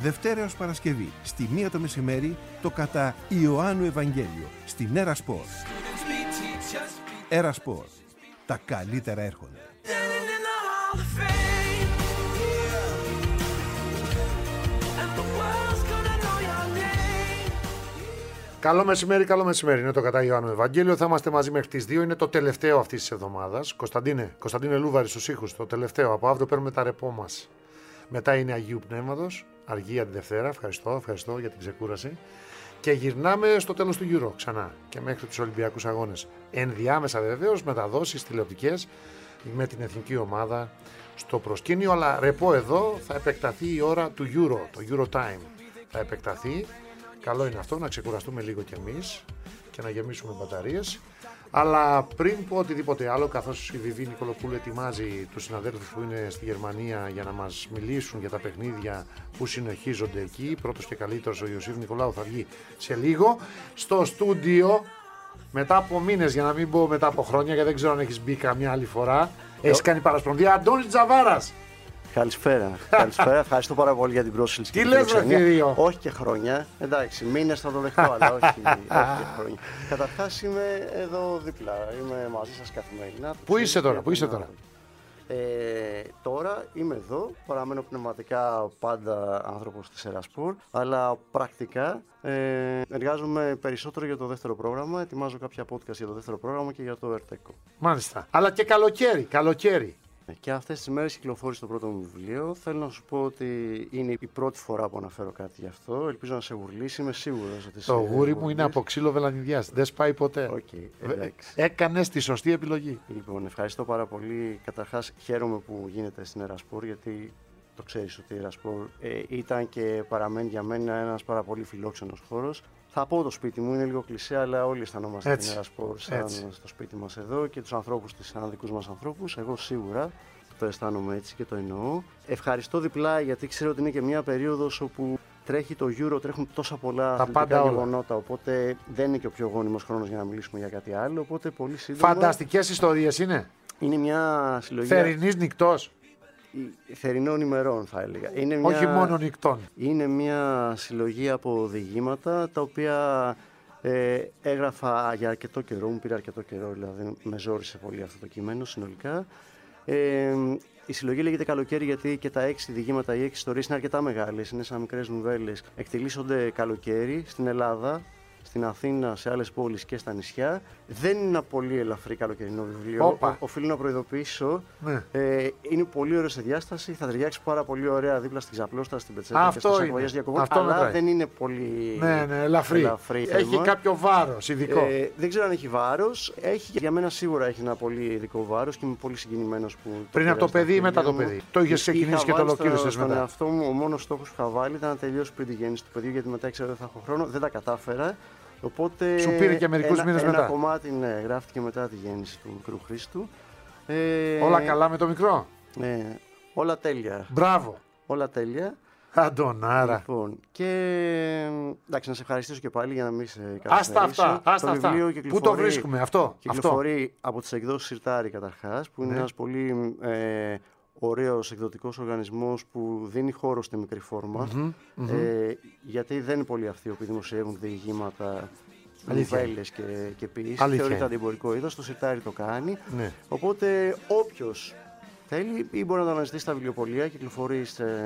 Δευτέρα έως Παρασκευή, στη 1 το μεσημέρι, το κατά Ιωάννου Ευαγγέλιο, στην Έρα Σπορ. Έρα Σπορ. Τα καλύτερα έρχονται. Καλό μεσημέρι, καλό μεσημέρι. Είναι το κατά Ιωάννου Ευαγγέλιο. Θα είμαστε μαζί μέχρι τις 2. Είναι το τελευταίο αυτής της εβδομάδας. Κωνσταντίνε Λούβαρη στους ήχους. Το τελευταίο. Από αύριο παίρνουμε τα ρεπό μας. Μετά είναι Αγίου Πνεύματος. Αργία τη Δευτέρα. Ευχαριστώ για την ξεκούραση. Και γυρνάμε στο τέλος του Euro ξανά και μέχρι τους Ολυμπιακούς Αγώνες. Ενδιάμεσα βεβαίως μεταδόσεις τηλεοπτικές με την εθνική ομάδα στο προσκήνιο. Αλλά ρεπό εδώ θα επεκταθεί η ώρα του Euro. Το Euro Time θα επεκταθεί. Καλό είναι αυτό, να ξεκουραστούμε λίγο κι εμείς και να γεμίσουμε μπαταρίες. Αλλά πριν πω οτιδήποτε άλλο, καθώς η Βιβί Νικολοπούλου ετοιμάζει τους συναδέλφους που είναι στη Γερμανία για να μας μιλήσουν για τα παιχνίδια που συνεχίζονται εκεί, πρώτος και καλύτερος ο Ιωσήφ Νικολάου θα βγει σε λίγο στο στούντιο μετά από μήνες, για να μην πω μετά από χρόνια, γιατί δεν ξέρω αν έχεις μπει καμιά άλλη φορά. Έχεις κάνει παρασπονδία. Αντώνης Τζαβάρας. Καλησπέρα. Ευχαριστώ πάρα πολύ για την πρόσκληση. Τι λες, ρε θηρίο? Όχι και χρόνια. Εντάξει, μήνες θα το δεχτώ, αλλά όχι και χρόνια. Καταρχάς είμαι εδώ δίπλα. Είμαι μαζί σας καθημερινά. Πού είσαι τώρα? Τώρα είμαι εδώ. Παραμένω πνευματικά πάντα άνθρωπος της Έρα Σπορ, αλλά πρακτικά εργάζομαι περισσότερο για το δεύτερο πρόγραμμα. Ετοιμάζω κάποια podcast για το δεύτερο πρόγραμμα και για το ΕΡΤΕΚΟ. Μάλιστα. Αλλά και καλοκαίρι. Και αυτές τις μέρες κυκλοφόρησε το πρώτο μου βιβλίο. Θέλω να σου πω ότι είναι η πρώτη φορά που αναφέρω κάτι γι' αυτό. Ελπίζω να σε γουρλήσει, είμαι σίγουρος ότι το γούρι μου είναι από ξύλο βελανιδιάς. Δεν σπάει ποτέ. Έκανες τη σωστή επιλογή. Λοιπόν, ευχαριστώ πάρα πολύ. Καταρχάς, χαίρομαι που γίνεται στην Έρα Σπορ, γιατί το ξέρεις ότι η Έρα Σπορ ήταν και παραμένει για μένα ένας πάρα πολύ φιλόξενος χώρος. Θα πω το σπίτι μου, είναι λίγο κλισέ, αλλά όλοι αισθανόμαστε την Έρα Σπορ σαν στο σπίτι μας εδώ και τους ανθρώπους της, σαν δικούς μας ανθρώπους. Εγώ σίγουρα το αισθάνομαι έτσι και το εννοώ. Ευχαριστώ διπλά, γιατί ξέρω ότι είναι και μια περίοδος όπου τρέχει το Euro, τρέχουν τόσα πολλά αθλητικά γεγονότα. Οπότε δεν είναι και ο πιο γόνιμος χρόνος για να μιλήσουμε για κάτι άλλο. Οπότε πολύ σύντομα. Φανταστικές ιστορίες είναι. Είναι μια συλλογή. Θερινής νυχτός. Θερινών ημερών θα έλεγα. Όχι μόνο νυχτών. Είναι μια συλλογή από διηγήματα τα οποία έγραφα για αρκετό καιρό, μου πήρε αρκετό καιρό, δηλαδή με ζόρισε πολύ αυτό το κείμενο συνολικά. Η συλλογή λέγεται Καλοκαίρι γιατί και τα 6 διηγήματα, οι 6 ιστορίες είναι αρκετά μεγάλες, είναι σαν μικρές νουβέλες. Εκτελήσονται καλοκαίρι στην Ελλάδα, στην Αθήνα, σε άλλες πόλεις και στα νησιά. Δεν είναι ένα πολύ ελαφρύ καλοκαιρινό βιβλίο. Οφείλω να προειδοποιήσω. Ναι. Είναι πολύ ωραίο σε διάσταση. Θα ταιριάξει πάρα πολύ ωραία δίπλα στην ξαπλώστα, στην πετσέτα και στις ακρογιές διακοπών. Αλλά δεν είναι πολύ ελαφρύ. Έχει κάποιο βάρος ειδικό. Δεν ξέρω αν έχει βάρος. Για μένα σίγουρα έχει ένα πολύ ειδικό βάρος και είμαι πολύ συγκινημένος που. Πριν από το παιδί ή μετά το παιδί? Το είχε ξεκινήσει και το ολοκλήρωσε μετά? Στον εαυτό μου, ο μόνος στόχος που είχα βάλει ήταν να τελειώσει πριν τη γέννηση του παιδιού, γιατί μετά ήξερα ότι θα έχω χρόνο. Δεν τα κατάφερα. Οπότε σου πήρε και μερικούς μήνες μετά. Ένα κομμάτι γράφτηκε μετά τη γέννηση του μικρού Χρήστου. Όλα καλά με το μικρό? Όλα τέλεια. Μπράβο. Όλα τέλεια. Αντωνάρα. Λοιπόν, και εντάξει, να σε ευχαριστήσω και πάλι για να μην σε καθυστερήσω. Άστα αυτά. Πού το βρίσκουμε αυτό? Κυκλοφορεί από τις εκδόσεις Σιρτάρι καταρχάς, που είναι ένας πολύ ωραίος εκδοτικός οργανισμός που δίνει χώρο στη μικρή φόρμα, γιατί δεν είναι πολλοί αυτοί που δημοσιεύουν διηγήματα, νουβέλες και ποιήσεις. Θεωρείται αντιεμπορικό είδος, το Σιρτάρι το κάνει. Ναι. Οπότε όποιος θέλει ή μπορεί να το αναζητήσει στα βιβλιοπωλεία, κυκλοφορεί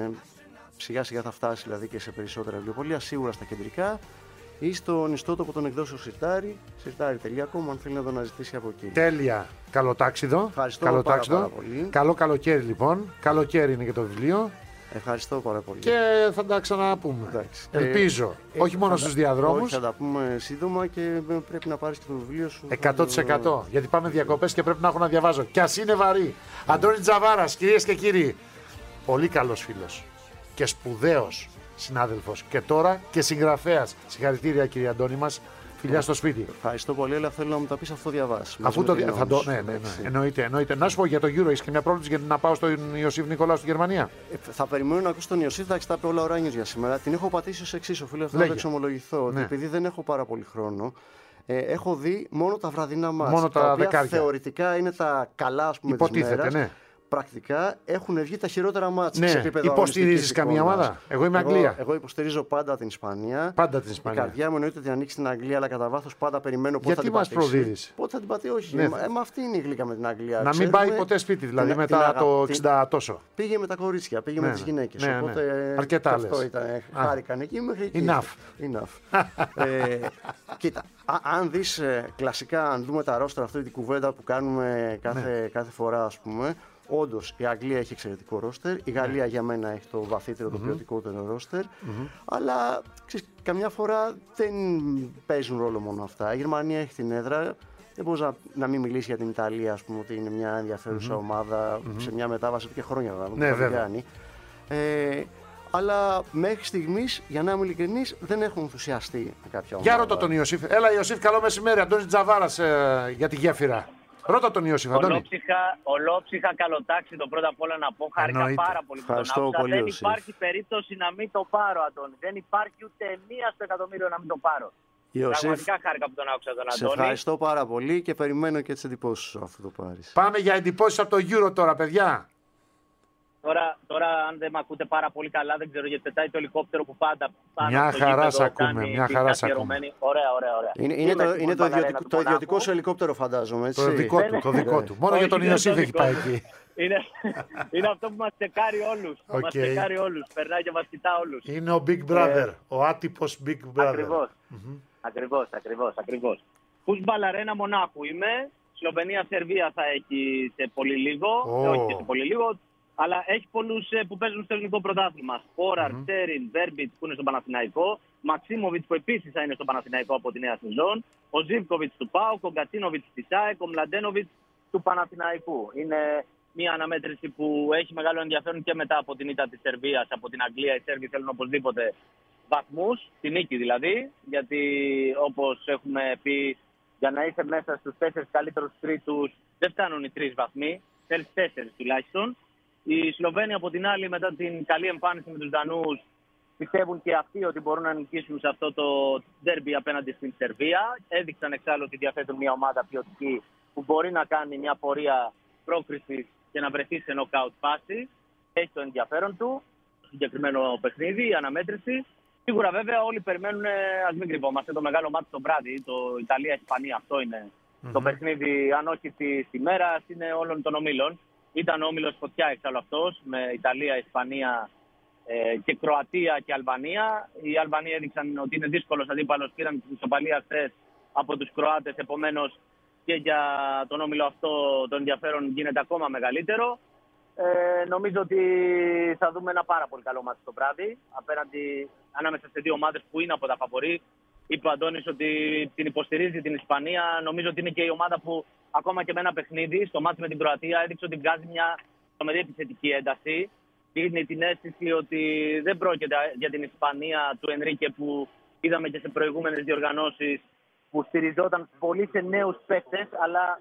σιγά σιγά θα φτάσει δηλαδή και σε περισσότερα βιβλιοπωλεία, σίγουρα στα κεντρικά, ή στον ιστότοπο των εκδόσεων Σιρτάρι, sirtari.com, αν θέλει να το αναζητήσει από εκεί. Τέλεια. Καλό τάξιδο. Ευχαριστώ πάρα πολύ. Καλό καλοκαίρι λοιπόν. Καλοκαίρι είναι και το βιβλίο. Ευχαριστώ πάρα πολύ. Και θα τα ξαναπούμε. Ελπίζω. Όχι μόνο στους διαδρόμους. Θα τα πούμε σύντομα και πρέπει να πάρεις και το βιβλίο σου. 100%. Γιατί πάμε διακοπές και πρέπει να έχω να διαβάζω. Κι ας είναι βαρύ. Αντώνη Τζαβάρας, κυρίες και κύριοι. Πολύ καλός φίλος και σπουδαίος συνάδελφος και τώρα και συγγραφέας. Συγχαρητήρια κύριε Αντώνη μας. Φιλιά στο σπίτι. Ευχαριστώ πολύ, αλλά θέλω να μου τα πεις αφού διαβάσεις. Αφού το διαβάσεις. Ναι. Εννοείται. Να σου πω για το Euro, έχεις και μια πρόβλεψη για να πάω στον Ιωσήφ Νικολάου στη Γερμανία? Θα περιμένω να ακούσω τον Ιωσήφ, εντάξει, τα είπε όλα ο Ράνιος για σήμερα. Την έχω πατήσει ως εξής, οφείλω αυτό να το εξομολογηθώ. Ναι. Επειδή δεν έχω πάρα πολύ χρόνο, έχω δει μόνο τα βραδινά μάτς. Μόνο τα οποία θεωρητικά είναι τα καλά, ας πούμε, της μέρας. Ναι. πρακτικά έχουν βγει τα χειρότερα μάτς Ναι. σε επίπεδο. Υποστηρίζεις καμία ομάδα? Εγώ είμαι Αγγλία. Εγώ υποστηρίζω πάντα την Ισπανία. Πάντα την Ισπανία. Η καρδιά μου εννοείται ότι ανοίξει την Αγγλία, αλλά κατά βάθος πάντα περιμένω πότε θα την Γιατί μας πατήσει. προδίδεις? Πότε θα την πατήσει, όχι. Ναι. Μα αυτή είναι η γλύκα με την Αγγλία. Να μην πάει ποτέ σπίτι, δηλαδή μετά το 60 τόσο. Πήγε με τα κορίτσια, πήγε με τις γυναίκες. Ναι, Οπότε αρκετά αυτό λες. ήταν. Χάρηκαν εκεί μέχρι εκεί. Enough. Κοίτα, αν δεις κλασικά, αν δούμε τα ρόστρα, αυτή την κουβέντα που κάνουμε κάθε φορά, ας πούμε, όντως η Αγγλία έχει εξαιρετικό ρόστερ, η Γαλλία για μένα έχει το βαθύτερο, το ποιοτικότερο ρόστερ, αλλά ξέρεις, καμιά φορά δεν παίζουν ρόλο μόνο αυτά. Η Γερμανία έχει την έδρα. Δεν μπορεί να μην μιλήσει για την Ιταλία, ας πούμε, ότι είναι μια ενδιαφέρουσα ομάδα σε μια μετάβαση και χρόνια να το κάνει. Αλλά μέχρι στιγμής, για να είμαι ειλικρινής, δεν έχουν ενθουσιαστεί με κάποια ομάδα. Για ρώτα τον Ιωσήφ. Έλα, Ιωσήφ, καλό μεσημέρι. Αντώνης Τζαβάρας για τη γέφυρα. Ρώτα τον Ιωσήφ, Αντώνη. Ολόψυχα, καλοτάξι, το πρώτα απ' όλα να πω. Χάρηκα πάρα πολύ που τον άκουσα. Δεν υπάρχει περίπτωση να μην το πάρω, Αντώνη. Δεν υπάρχει ούτε μία στο εκατομμύριο να μην το πάρω. Πραγματικά χάρηκα που τον άκουσα τον Αντώνη. Σε ευχαριστώ πάρα πολύ και περιμένω και τις εντυπώσεις σου αφού το πάρεις. Πάμε για εντυπώσεις από το Euro τώρα, παιδιά. Τώρα, αν δεν με ακούτε πάρα πολύ καλά, δεν ξέρω γιατί πετάει το ελικόπτερο που πάντα πάνω μια στο χαρά γήπεδο ακούμε, μια χαρά ακούμε. Ωραία. Είναι το ιδιωτικό σου ελικόπτερο, φαντάζομαι, έτσι. Το δικό του. Μόνο για τον Ιωσήφ έχει πάει εκεί. Είναι αυτό που μας τσεκάρει όλους. Μας τσεκάρει όλους. Περνάει και μας κοιτά όλους. Είναι ο Big Brother. Ο άτυπος Big Brother. Ακριβώς. Φούσμπαλ Αρένα Μονάχου είμαι. Σλοβενία-Σερβία θα έχει σε πολύ λίγο. Όχι σε πολύ λίγο. Αλλά έχει πολλούς που παίζουν στο ελληνικό πρωτάθλημα. Σπόραρ, Σέριν, Βέρμπιτ που είναι στο Παναθηναϊκό. Μαξίμοβιτς που επίσης θα είναι στο Παναθηναϊκό από τη νέα σεζόν. Ο Ζίβκοβιτς του ΠΑΟΚ, ο Γκατσίνοβιτς της ΑΕΚ, ο Μλαντένοβιτς του Παναθηναϊκού. Είναι μια αναμέτρηση που έχει μεγάλο ενδιαφέρον και μετά από την ήττα της Σερβίας, από την Αγγλία. Οι Σέρβοι θέλουν οπωσδήποτε βαθμούς, τη νίκη δηλαδή. Γιατί όπως έχουμε πει, για να είσαι μέσα στους 4 καλύτερους τρίτους δεν φτάνουν οι 3 βαθμοί. Θέλεις 4 τουλάχιστον. Οι Σλοβαίνοι από την άλλη, μετά την καλή εμφάνιση με τους Δανούς, πιστεύουν και αυτοί ότι μπορούν να νικήσουν σε αυτό το ντέρμπι απέναντι στην Σερβία. Έδειξαν εξάλλου ότι διαθέτουν μια ομάδα ποιοτική που μπορεί να κάνει μια πορεία πρόκρισης και να βρεθεί σε νοκάουτ φάση. Έχει το ενδιαφέρον του, το συγκεκριμένο παιχνίδι, η αναμέτρηση. Σίγουρα βέβαια όλοι περιμένουν, ας μην κρυβόμαστε, το μεγάλο μάτι το βράδυ, το Ιταλία-Ισπανία. Αυτό είναι το παιχνίδι, αν όχι τη ημέρα, είναι όλων των ομίλων. Ήταν ο όμιλος φωτιά εξάλλου αυτός, με Ιταλία, Ισπανία και Κροατία και Αλβανία. Οι Αλβανοί έδειξαν ότι είναι δύσκολος αντίπαλος, πήραν την ισοπαλία χθες από τους Κροάτες. Επομένως και για τον όμιλο αυτό το ενδιαφέρον γίνεται ακόμα μεγαλύτερο. Νομίζω ότι θα δούμε ένα πάρα πολύ καλό μάτι το βράδυ ανάμεσα σε δύο ομάδες που είναι από τα φαβορί. Είπε ο Αντώνης ότι την υποστηρίζει την Ισπανία. Νομίζω ότι είναι και η ομάδα που ακόμα και με ένα παιχνίδι στο μάτι με την Κροατία έδειξε ότι βγάζει μια τρομερή επιθετική ένταση. Δίνει την αίσθηση ότι δεν πρόκειται για την Ισπανία του Ενρίκε που είδαμε και σε προηγούμενες διοργανώσεις που στηριζόταν πολύ σε νέους παίκτες, αλλά...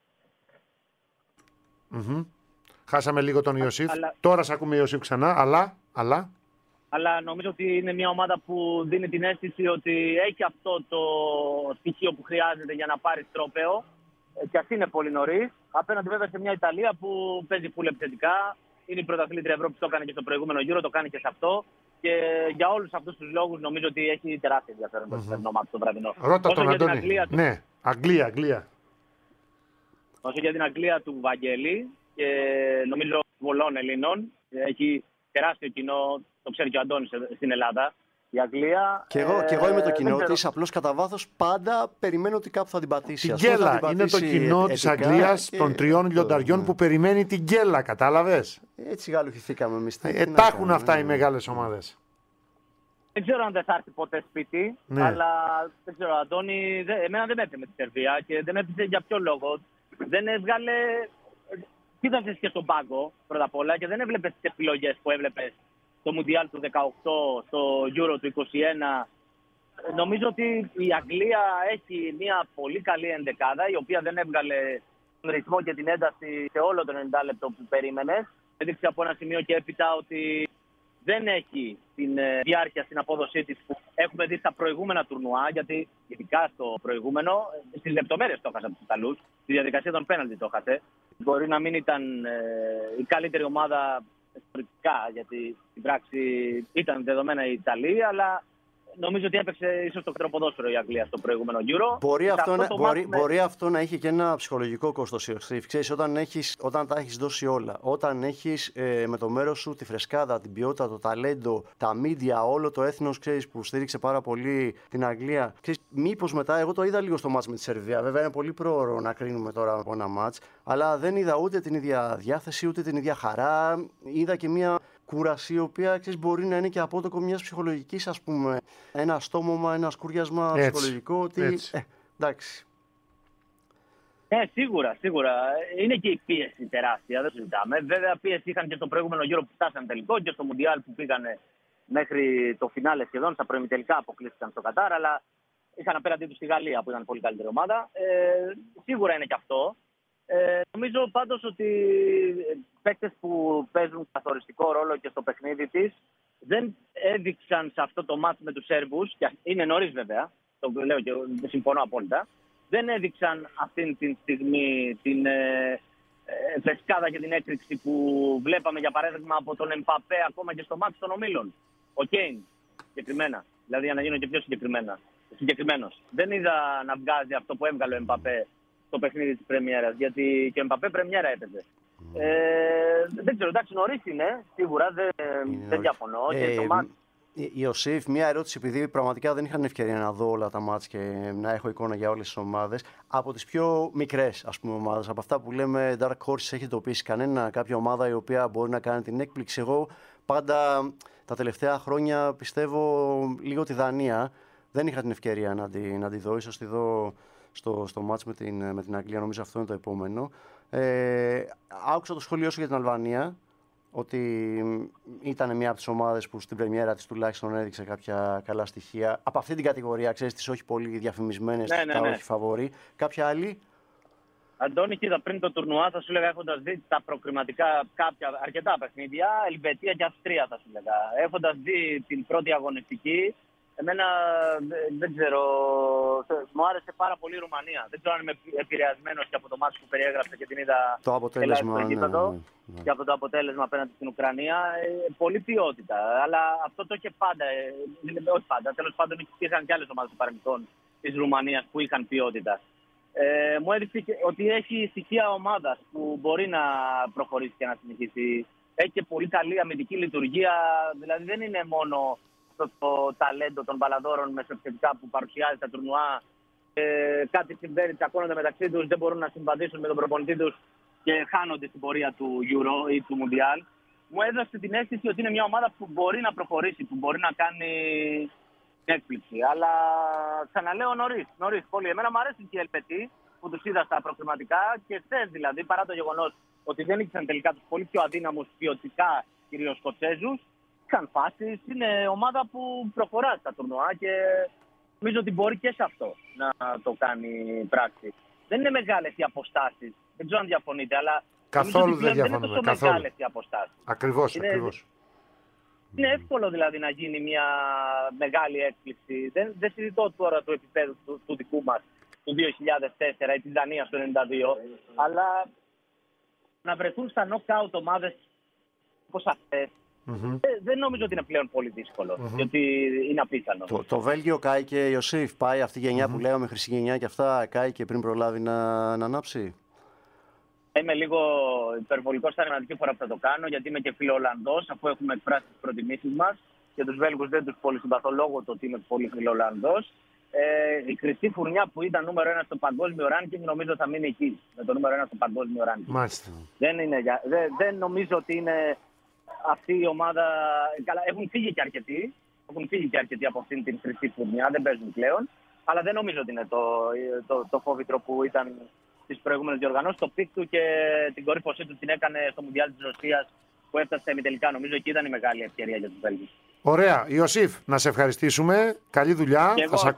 Χάσαμε λίγο τον Ιωσήφ. Τώρα σε ακούμε Ιωσήφ ξανά, αλλά νομίζω ότι είναι μια ομάδα που δίνει την αίσθηση ότι έχει αυτό το στοιχείο που χρειάζεται για να πάρει τρόπαιο. Και αυτή είναι πολύ νωρίς. Απέναντι βέβαια σε μια Ιταλία που παίζει πολύ επιθετικά. Είναι η πρωταθλήτρια Ευρώπη, το έκανε και στο προηγούμενο Euro, το κάνει και σε αυτό. Και για όλους αυτούς τους λόγους νομίζω ότι έχει τεράστιο ενδιαφέρον το σημερινό μάτι το βραδινό. Ρώτα τον Αντώνη. Ναι, Αγγλία. Όσο για την Αγγλία του Βαγγέλη, και νομίζω πολλών Ελλήνων, έχει τεράστιο κοινό, το ξέρει και ο Αντώνης στην Ελλάδα. Η Αγγλία. Και εγώ είμαι το κοινό της, απλώς κατά βάθος πάντα περιμένω ότι κάπου θα την πατήσει. Την γκέλα. Είναι το κοινό της Αγγλίας των 3 λιονταριών που περιμένει την γκέλα, κατάλαβες. Έτσι γαλουχηθήκαμε εμείς. Τα έχουν αυτά οι μεγάλες ομάδες. Δεν ξέρω αν δεν θα έρθει ποτέ σπίτι, αλλά δεν ξέρω, Αντώνη, εμένα δεν με έπαιζε με τη Σερβία και δεν με έπαιζε για ποιο λόγο. Δεν έβγαλε. Κοίταζες και στον πάγκο πρώτα απ' όλα και δεν έβλεπες τις επιλογές που έβλεπες στο Μουντιάλ του 18, στο Euro του 21. Νομίζω ότι η Αγγλία έχει μια πολύ καλή ενδεκάδα, η οποία δεν έβγαλε τον ρυθμό και την ένταση σε όλο το 90 λεπτό που περίμενες. Έδειξε από ένα σημείο και έπειτα ότι δεν έχει την διάρκεια στην απόδοσή της που έχουμε δει στα προηγούμενα τουρνουά, γιατί ειδικά στο προηγούμενο, στις λεπτομέρειες το έχασε από τους Ιταλούς, στη διαδικασία των πέναλτι το έχασε. Μπορεί να μην ήταν η καλύτερη ομάδα ιστορικά, γιατί στην πράξη ήταν δεδομένα η Ιταλία, αλλά νομίζω ότι έπαιξε ίσως το καλύτερο ποδόσφαιρο η Αγγλία στο προηγούμενο Euro. Μπορεί αυτό να έχει και ένα ψυχολογικό κόστος. Ξέρεις, όταν τα έχεις δώσει όλα, όταν έχεις με το μέρος σου τη φρεσκάδα, την ποιότητα, το ταλέντο, τα μίντια, όλο το έθνος, ξέρεις, που στήριξε πάρα πολύ την Αγγλία. Ξέρεις, μήπως μετά, εγώ το είδα λίγο στο μάτς με τη Σερβία. Βέβαια είναι πολύ πρόωρο να κρίνουμε τώρα από ένα μάτς, αλλά δεν είδα ούτε την ίδια διάθεση, ούτε την ίδια χαρά. Είδα και μια κούραση, η οποία, ξέρεις, μπορεί να είναι και απότοκο μιας ψυχολογικής, ας πούμε, ένα στόμωμα, ένα σκούριασμα ψυχολογικό. Ότι, εντάξει. Σίγουρα. Είναι και η πίεση τεράστια, δεν συζητάμε. Βέβαια, πίεση είχαν και στο προηγούμενο γύρο που φτάσαν τελικό και στο Μουντιάλ που πήγανε μέχρι το φινάλε σχεδόν. Στα προημιτελικά αποκλείστηκαν στο Κατάρ, αλλά είχαν απέναντί τους τη Γαλλία που ήταν πολύ καλύτερη ομάδα. Σίγουρα είναι και αυτό. Νομίζω πάντως ότι παίκτες που παίζουν καθοριστικό ρόλο και στο παιχνίδι της δεν έδειξαν σε αυτό το μάτς με τους Σέρβους, και είναι νωρίς βέβαια, το λέω και συμφωνώ απόλυτα, δεν έδειξαν αυτή τη στιγμή την φρεσκάδα και την έκρηξη που βλέπαμε για παράδειγμα από τον Εμπαπέ ακόμα και στο μάτς των ομίλων. Ο Κέιν συγκεκριμένα, δηλαδή για να γίνω και πιο συγκεκριμένος. Δεν είδα να βγάζει αυτό που έβγαλε ο Εμπαπέ στο παιχνίδι της πρεμιέρας, γιατί και ο Εμπαπέ πρεμιέρα έπαιζε. Δεν ξέρω, εντάξει, νωρίς είναι, σίγουρα, δεν διαφωνώ. Ιωσήφ, μια ερώτηση, επειδή πραγματικά δεν είχα την ευκαιρία να δω όλα τα μάτς και να έχω εικόνα για όλες τις ομάδες. Από τις πιο μικρές, ας πούμε, ομάδες, από αυτά που λέμε Dark Horses, έχει εντοπίσει κάποια ομάδα η οποία μπορεί να κάνει την έκπληξη? Εγώ πάντα τα τελευταία χρόνια πιστεύω λίγο τη Δανία. Δεν είχα την ευκαιρία να τη δω, ίσως τη δω στο μάτς με την Αγγλία, νομίζω αυτό είναι το επόμενο. Άκουσα το σχόλιο σου για την Αλβανία, ότι ήταν μια από τις ομάδες που στην πρεμιέρα της τουλάχιστον έδειξε κάποια καλά στοιχεία. Από αυτή την κατηγορία, ξέρεις, τις όχι πολύ διαφημισμένες, όχι φαβορί. Κάποια άλλη? Αντώνη, κοίτα, πριν το τουρνουά θα σου έλεγα, έχοντας δει τα προκριματικά αρκετά παιχνίδια, Ελβετία και Αυστρία θα σου έλεγα. Έχοντας δει την πρώτη αγωνιστική, εμένα δεν ξέρω, μου άρεσε πάρα πολύ η Ρουμανία. Δεν ξέρω αν είμαι επηρεασμένος και από το μάτι που περιέγραψα και την είδα το αποτέλεσμα, και από το αποτέλεσμα απέναντι στην Ουκρανία. Πολύ ποιότητα. Αλλά αυτό το είχε πάντα. Όχι πάντα. Τέλος πάντων, υπήρχαν και άλλες ομάδες του παρελθόν της Ρουμανίας που είχαν ποιότητα. Μου έδειξε ότι έχει στοιχεία ομάδας που μπορεί να προχωρήσει και να συνεχίσει. Έχει και πολύ καλή αμυντική λειτουργία. Δηλαδή δεν είναι μόνο το ταλέντο των μπαλαδόρων μεσοεπιθετικά που παρουσιάζει τα τουρνουά. Κάτι συμβαίνει, τσακώνονται μεταξύ τους, δεν μπορούν να συμβαδίσουν με τον προπονητή τους και χάνονται στην πορεία του Euro ή του Mundial. Μου έδωσε την αίσθηση ότι είναι μια ομάδα που μπορεί να προχωρήσει, που μπορεί να κάνει έκπληξη. Αλλά ξαναλέω νωρίς πολύ. Εμένα μου αρέσουν και οι Ελβετοί που τους είδα στα προκριματικά και χθες δηλαδή, παρά το γεγονός ότι δεν ήξεραν τελικά τους πολύ πιο αδύναμους ποιοτικά κυρίως Σκοτσέζους. Είχαν φάσεις, είναι ομάδα που προχωρά στα τουρνουά και νομίζω ότι μπορεί και σε αυτό να το κάνει πράξη. Δεν είναι μεγάλες οι αποστάσεις, δεν ξέρω αν διαφωνείτε, αλλά καθόλου δεν είναι τόσο μεγάλες οι αποστάσεις. Ακριβώς. Είναι εύκολο δηλαδή να γίνει μια μεγάλη έκπληξη. Δεν συζητώ τώρα το επίπεδο του δικού μας του 2004 ή της Δανίας του 1992, αλλά να βρεθούν στα knockout ομάδες όπως αυτές. Δεν νομίζω ότι είναι πλέον πολύ δύσκολο, γιατί είναι απίθανο. Το Βέλγιο κάηκε, Ιωσήφ, πάει αυτή η γενιά που λέγαμε, χρυσή γενιά και αυτά, κάηκε πριν προλάβει να ανάψει? Είμαι λίγο υπερβολικός στα ρηματική φορά που θα το κάνω, γιατί είμαι και φιλοολλανδός, αφού έχουμε εκφράσει τις προτιμήσεις μας και τους Βέλγους δεν τους πολύ συμπαθώ λόγω του ότι είμαι πολύ φιλοολλανδός. Η χρυσή φουρνιά που ήταν νούμερο 1 στο παγκόσμιο ranking νομίζω θα μείνει εκεί, με το νούμερο 1 στο παγκόσμιο ranking. Μάλιστα. Δεν νομίζω ότι είναι αυτή η ομάδα. Καλά, έχουν φύγει και αρκετοί από αυτήν την χρυσή φουρνιά, δεν παίζουν πλέον. Αλλά δεν νομίζω ότι είναι το φόβητρο που ήταν στις προηγούμενες διοργανώσεις. Το πικ του και την κορύφωσή του την έκανε στο Μουντιάλ της Ρωσίας που έφτασε στα ημιτελικά. Νομίζω εκεί ήταν η μεγάλη ευκαιρία για τους Βέλγους. Ωραία. Ιωσήφ, να σε ευχαριστήσουμε. Καλή δουλειά.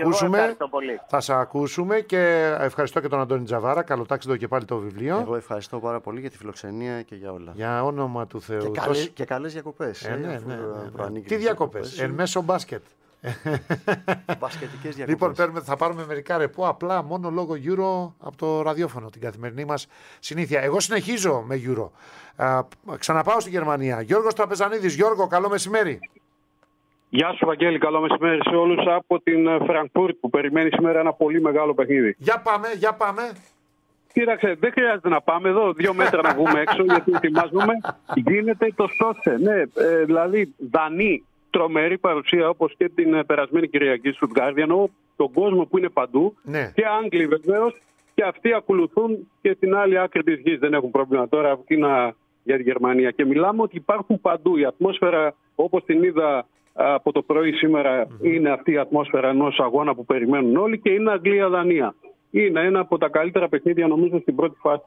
Θα σε ακούσουμε και ευχαριστώ και τον Αντώνη Τζαβάρα. Καλοτάξιδο και πάλι το βιβλίο. Εγώ ευχαριστώ πάρα πολύ για τη φιλοξενία και για όλα. Για όνομα του Θεού. Και καλές διακοπές. Ναι. Τι διακοπές? Εν μέσω μπάσκετ. Μπασκετικές διακοπές. Λοιπόν, θα πάρουμε μερικά ρεπό απλά μόνο λόγω Euro από το ραδιόφωνο, την καθημερινή μας συνήθεια. Εγώ συνεχίζω με Euro. Ξαναπάω στη Γερμανία. Γιώργος Τραπεζανίδης. Γιώργο, καλό μεσημέρι. Γεια σου, Βαγγέλη. Καλό μεσημέρι σε όλους από την Φραγκφούρτη που περιμένει σήμερα ένα πολύ μεγάλο παιχνίδι. Για πάμε. Κοίταξε, δεν χρειάζεται να πάμε εδώ 2 μέτρα να βγούμε έξω γιατί ετοιμάζουμε. Γίνεται το Σόσε. Ναι, δηλαδή Δανείοι, τρομερή παρουσία όπως και την περασμένη Κυριακή στο Στουτγκάρδι. Εννοώ τον κόσμο που είναι παντού. Ναι. Και Άγγλοι βεβαίως. Και αυτοί ακολουθούν και στην άλλη άκρη της γης. Δεν έχουν πρόβλημα τώρα για τη Γερμανία. Και μιλάμε ότι υπάρχουν παντού. Η ατμόσφαιρα όπως την είδα από το πρωί σήμερα είναι αυτή η ατμόσφαιρα ενός αγώνα που περιμένουν όλοι και είναι Αγγλία-Δανία. Είναι ένα από τα καλύτερα παιχνίδια νομίζω στην πρώτη φάση.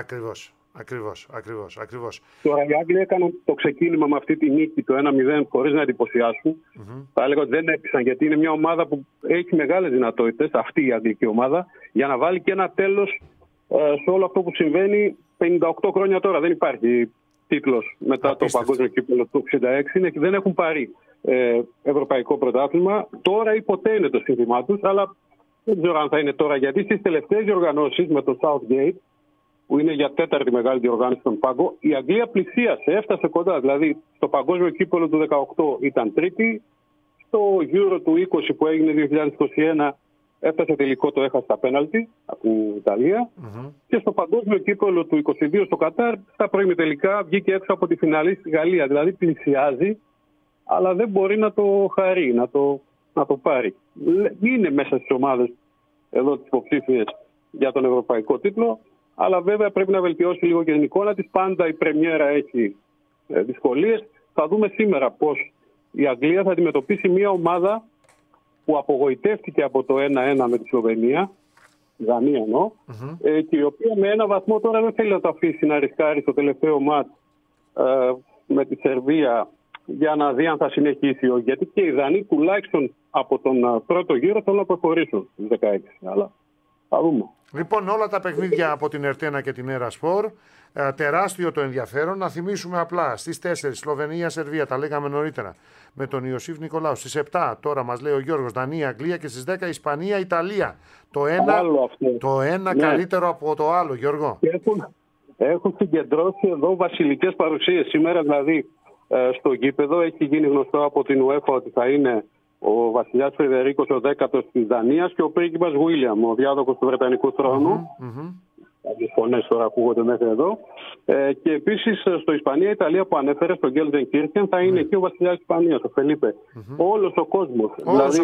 Ακριβώς. Τώρα οι Άγγλοι έκαναν το ξεκίνημα με αυτή τη νίκη το 1-0 χωρίς να εντυπωσιάσουν. Θα έλεγα ότι δεν έπεισαν γιατί είναι μια ομάδα που έχει μεγάλες δυνατότητες, αυτή η αγγλική ομάδα, για να βάλει και ένα τέλος σε όλο αυτό που συμβαίνει 58 χρόνια τώρα. Δεν υπάρχει τίτλος μετά το παγκόσμιο κύπελλο του 1966. Δεν έχουν πάρει ευρωπαϊκό πρωτάθλημα. Τώρα ή ποτέ είναι το σύνθημά τους, αλλά δεν ξέρω αν θα είναι τώρα, γιατί στις τελευταίες διοργανώσεις με το Southgate, που είναι για 4η μεγάλη διοργάνωση στον πάγκο, η Αγγλία πλησίασε, έφτασε κοντά. Δηλαδή, στο παγκόσμιο κύπελλο του 2018 ήταν τρίτη, στο Euro του 20 που έγινε 2021 έφτασε τελικό, το έχασε στα πέναλτι από την Ιταλία. Και στο παγκόσμιο κύπελλο του 22 στο Κατάρ, στα πρώιμη τελικά βγήκε έξω από τη φιναλή στη Γαλλία. Δηλαδή, πλησιάζει, αλλά δεν μπορεί να το χαρεί, να το πάρει. Είναι μέσα στις ομάδες εδώ τις υποψήφιες για τον ευρωπαϊκό τίτλο, αλλά βέβαια πρέπει να βελτιώσει λίγο και την εικόνα της. Πάντα η πρεμιέρα έχει δυσκολίες. Θα δούμε σήμερα πώς η Αγγλία θα αντιμετωπίσει μια ομάδα που απογοητεύτηκε από το 1-1 με τη Σλοβενία, Δανία εννοώ, και η οποία με ένα βαθμό τώρα δεν θέλει να το αφήσει να ρισκάρει στο τελευταίο μάτς με τη Σερβία για να δει αν θα συνεχίσει ή όχι. Γιατί και οι Δανείοι τουλάχιστον από τον πρώτο γύρο θέλουν να προχωρήσουν στις 16. Αλλά θα δούμε. Λοιπόν, όλα τα παιχνίδια από την Ερτένα και την Έρα Σπορ. Τεράστιο το ενδιαφέρον. Να θυμίσουμε απλά στις 4 Σλοβενία-Σερβία, τα λέγαμε νωρίτερα, με τον Ιωσήφ Νικολάου. Στις 7 τώρα μας λέει ο Γιώργος, Δανία-Αγγλία, και στις 10 Ισπανία-Ιταλία. Το ένα ναι, καλύτερο από το άλλο, Γιώργο. Έχουν συγκεντρώσει εδώ βασιλικές παρουσίες. Σήμερα δηλαδή στο γήπεδο έχει γίνει γνωστό από την UEFA ότι θα είναι ο βασιλιάς Φρεδερίκος ο 10ος της Δανίας και ο πρίγκιπας Γουίλιαμ, ο διάδοχος του Βρετανικού θρόνου. Οι φωνές τώρα ακούγονται μέχρι εδώ. Και επίσης στο Ισπανία-Ιταλία που ανέφερε, στο Γκέλτζενκίρχεν, θα είναι εκεί ο βασιλιάς της Ισπανίας, ο Φελίπε. Όλος ο κόσμος. Δηλαδή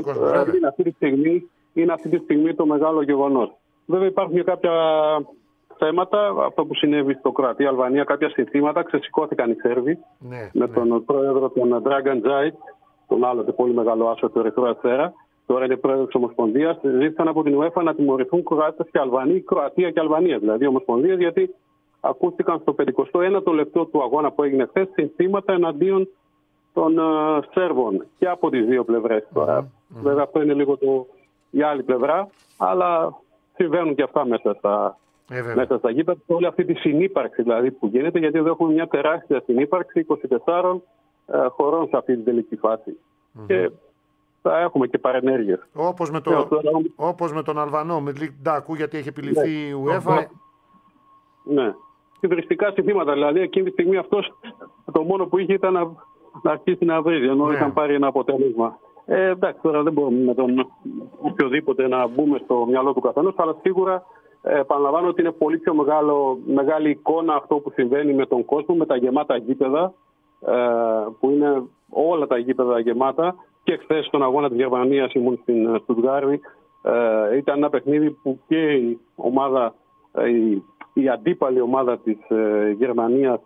είναι αυτή τη στιγμή το μεγάλο γεγονός. Βέβαια υπάρχουν και κάποια θέματα, αυτό που συνέβη στο Κροατία-Αλβανία, κάποια συνθήματα, ξεσηκώθηκαν οι Σέρβοι με τον πρόεδρο τον Dragan Djaic, τον άλλοτε πολύ μεγάλο άσο του Ερυθρού Αστέρα. Τώρα είναι πρόεδρος της Ομοσπονδίας. Ζήτησαν από την UEFA να τιμωρηθούν Κροάτες και Αλβανοί, Κροατία και Αλβανία, δηλαδή Ομοσπονδίες, γιατί ακούστηκαν στο 51ο λεπτό του αγώνα που έγινε χθες συνθήματα εναντίον των Σέρβων και από τις δύο πλευρές. Βέβαια αυτό είναι λίγο η άλλη πλευρά, αλλά συμβαίνουν και αυτά μέσα στα γήπεδα. Όλη αυτή τη συνύπαρξη δηλαδή που γίνεται, γιατί εδώ έχουμε μια τεράστια συνύπαρξη 24 χωρών σε αυτή την τελική φάση. Και θα έχουμε και παρενέργειες. Όπως με τον Αλβανό, με την Ντάκου, γιατί έχει επιληφθεί η UEFA. Ναι. Υβριστικά συνθήματα. Δηλαδή εκείνη τη στιγμή αυτός το μόνο που είχε ήταν να αρχίσει να βρίζει, ενώ είχαν πάρει ένα αποτέλεσμα. Εντάξει, τώρα δεν μπορούμε με τον οποιοδήποτε να μπούμε στο μυαλό του καθενός, αλλά σίγουρα επαναλαμβάνω ότι είναι πολύ πιο μεγάλη εικόνα αυτό που συμβαίνει με τον κόσμο, με τα γεμάτα γήπεδα, που είναι όλα τα γήπεδα γεμάτα. Και χθες στον αγώνα της Γερμανίας ήμουν στην Στουτγκάρδη. Ήταν ένα παιχνίδι που και η ομάδα, η αντίπαλη ομάδα της Γερμανίας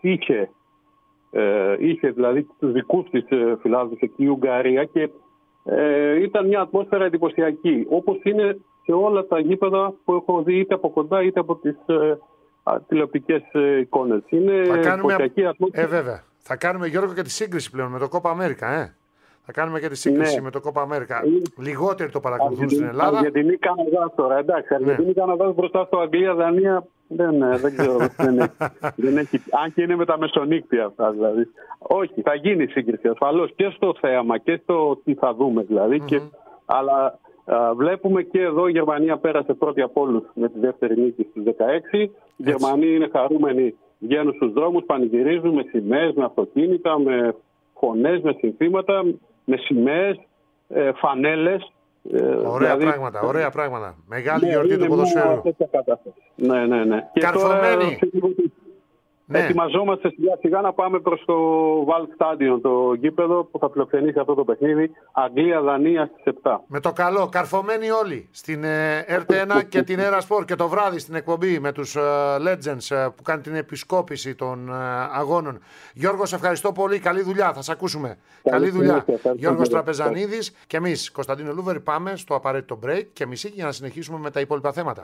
είχε δηλαδή τους δικούς της φιλάδους εκεί, η Ουγγαρία, και ήταν μια ατμόσφαιρα εντυπωσιακή, όπως είναι σε όλα τα γήπεδα που έχω δει είτε από κοντά είτε από τις τηλεοπτικές εικόνες. Είναι εντυπωσιακή ατμόσφαιρα. Βέβαια. Θα κάνουμε, Γιώργο, και τη σύγκριση πλέον με το Κόπα Αμέρικα, Θα κάνουμε και τη σύγκριση με το Κόπα Αμέρικα. Λιγότεροι το παρακολουθούν στην Ελλάδα. Αργεντινή Καναδά τώρα, εντάξει. Αργεντινή Καναδά μπροστά στο Αγγλία-Δανία Δεν ξέρω. δεν έχει, αν και είναι με τα μεσονύκτια αυτά δηλαδή. Όχι, θα γίνει σύγκριση ασφαλώς και στο θέαμα και στο τι θα δούμε δηλαδή. Αλλά βλέπουμε και εδώ η Γερμανία πέρασε πρώτη από όλους με τη δεύτερη νίκη στους 16. Οι Γερμανοί είναι χαρούμενοι, βγαίνουν στους δρόμους, πανηγυρίζουν με σημαίες, με αυτοκίνητα, με φωνές, με συνθήματα, με σημαίες, φανέλες. Ωραία πράγματα. Μεγάλη γιορτή του ποδοσφαίρου. Ναι. Καρφωμένοι. Ετοιμαζόμαστε σιγά σιγά να πάμε προς το Waldstadion, το γήπεδο που θα φιλοξενήσει αυτό το παιχνίδι. Αγγλία-Δανία στις 7. Με το καλό, καρφωμένοι όλοι στην RT1 και την Erasport και το βράδυ στην εκπομπή με τους Legends που κάνει την επισκόπηση των αγώνων. Γιώργο, σε ευχαριστώ πολύ. Καλή δουλειά. Θα σε ακούσουμε. Καλή δουλειά. Γιώργος Τραπεζανίδης και εμείς, Κωνσταντίνο Λούβερη, πάμε στο απαραίτητο break και μισή για να συνεχίσουμε με τα υπόλοιπα θέματα.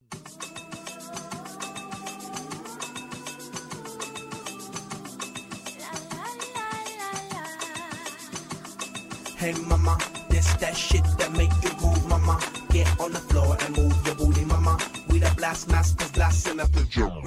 Hey mama, this that shit that make you move, mama. Get on the floor and move your booty, mama. We the blast masters, blasting up the drum.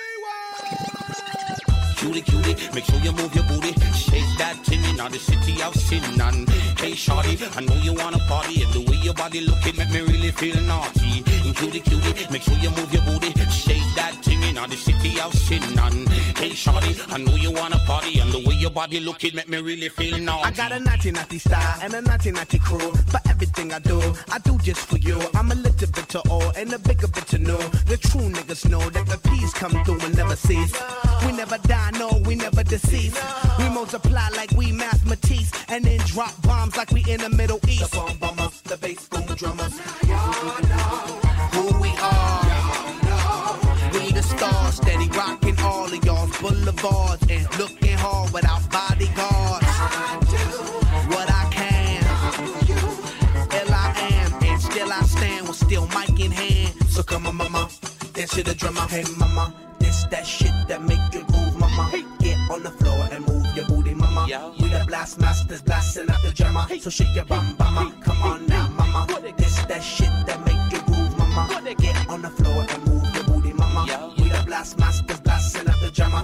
Cutie, make sure you move your booty. Shake that thing in the city of sin. And hey shorty, I know you wanna party. And the way your body looking make me really feel naughty. And cutie, make sure you move your booty. Shake that thing in the city of sin. And hey shorty, I know you wanna party. And the way your body looking make me really feel naughty. I got a naughty style and a naughty crew. For everything I do just for you. I'm a little bit to all and a bigger bit to know. The true niggas know that the peace come through and never cease. We never die, no, we never deceased. We multiply like we mathematics and then drop bombs like we in the Middle East. The bomb bombers, the bass boom drummers. Y'all know who we are. Y'all know we the stars, steady rocking all of y'all's boulevards and looking hard without bodyguards. I do what I can. Ill I am, and still I stand with still mic in hand. So come on, mama, dance to the drummer. Hey, mama, this that shit that make you move, mama. Get on the floor and move your booty, mama. We the blast masters, blasting up the drummer. So shake your bum, mama. Come on now, mama. This that shit that make you move, mama. Get on the floor and move your booty, mama. We the blast masters, blasting up the drummer.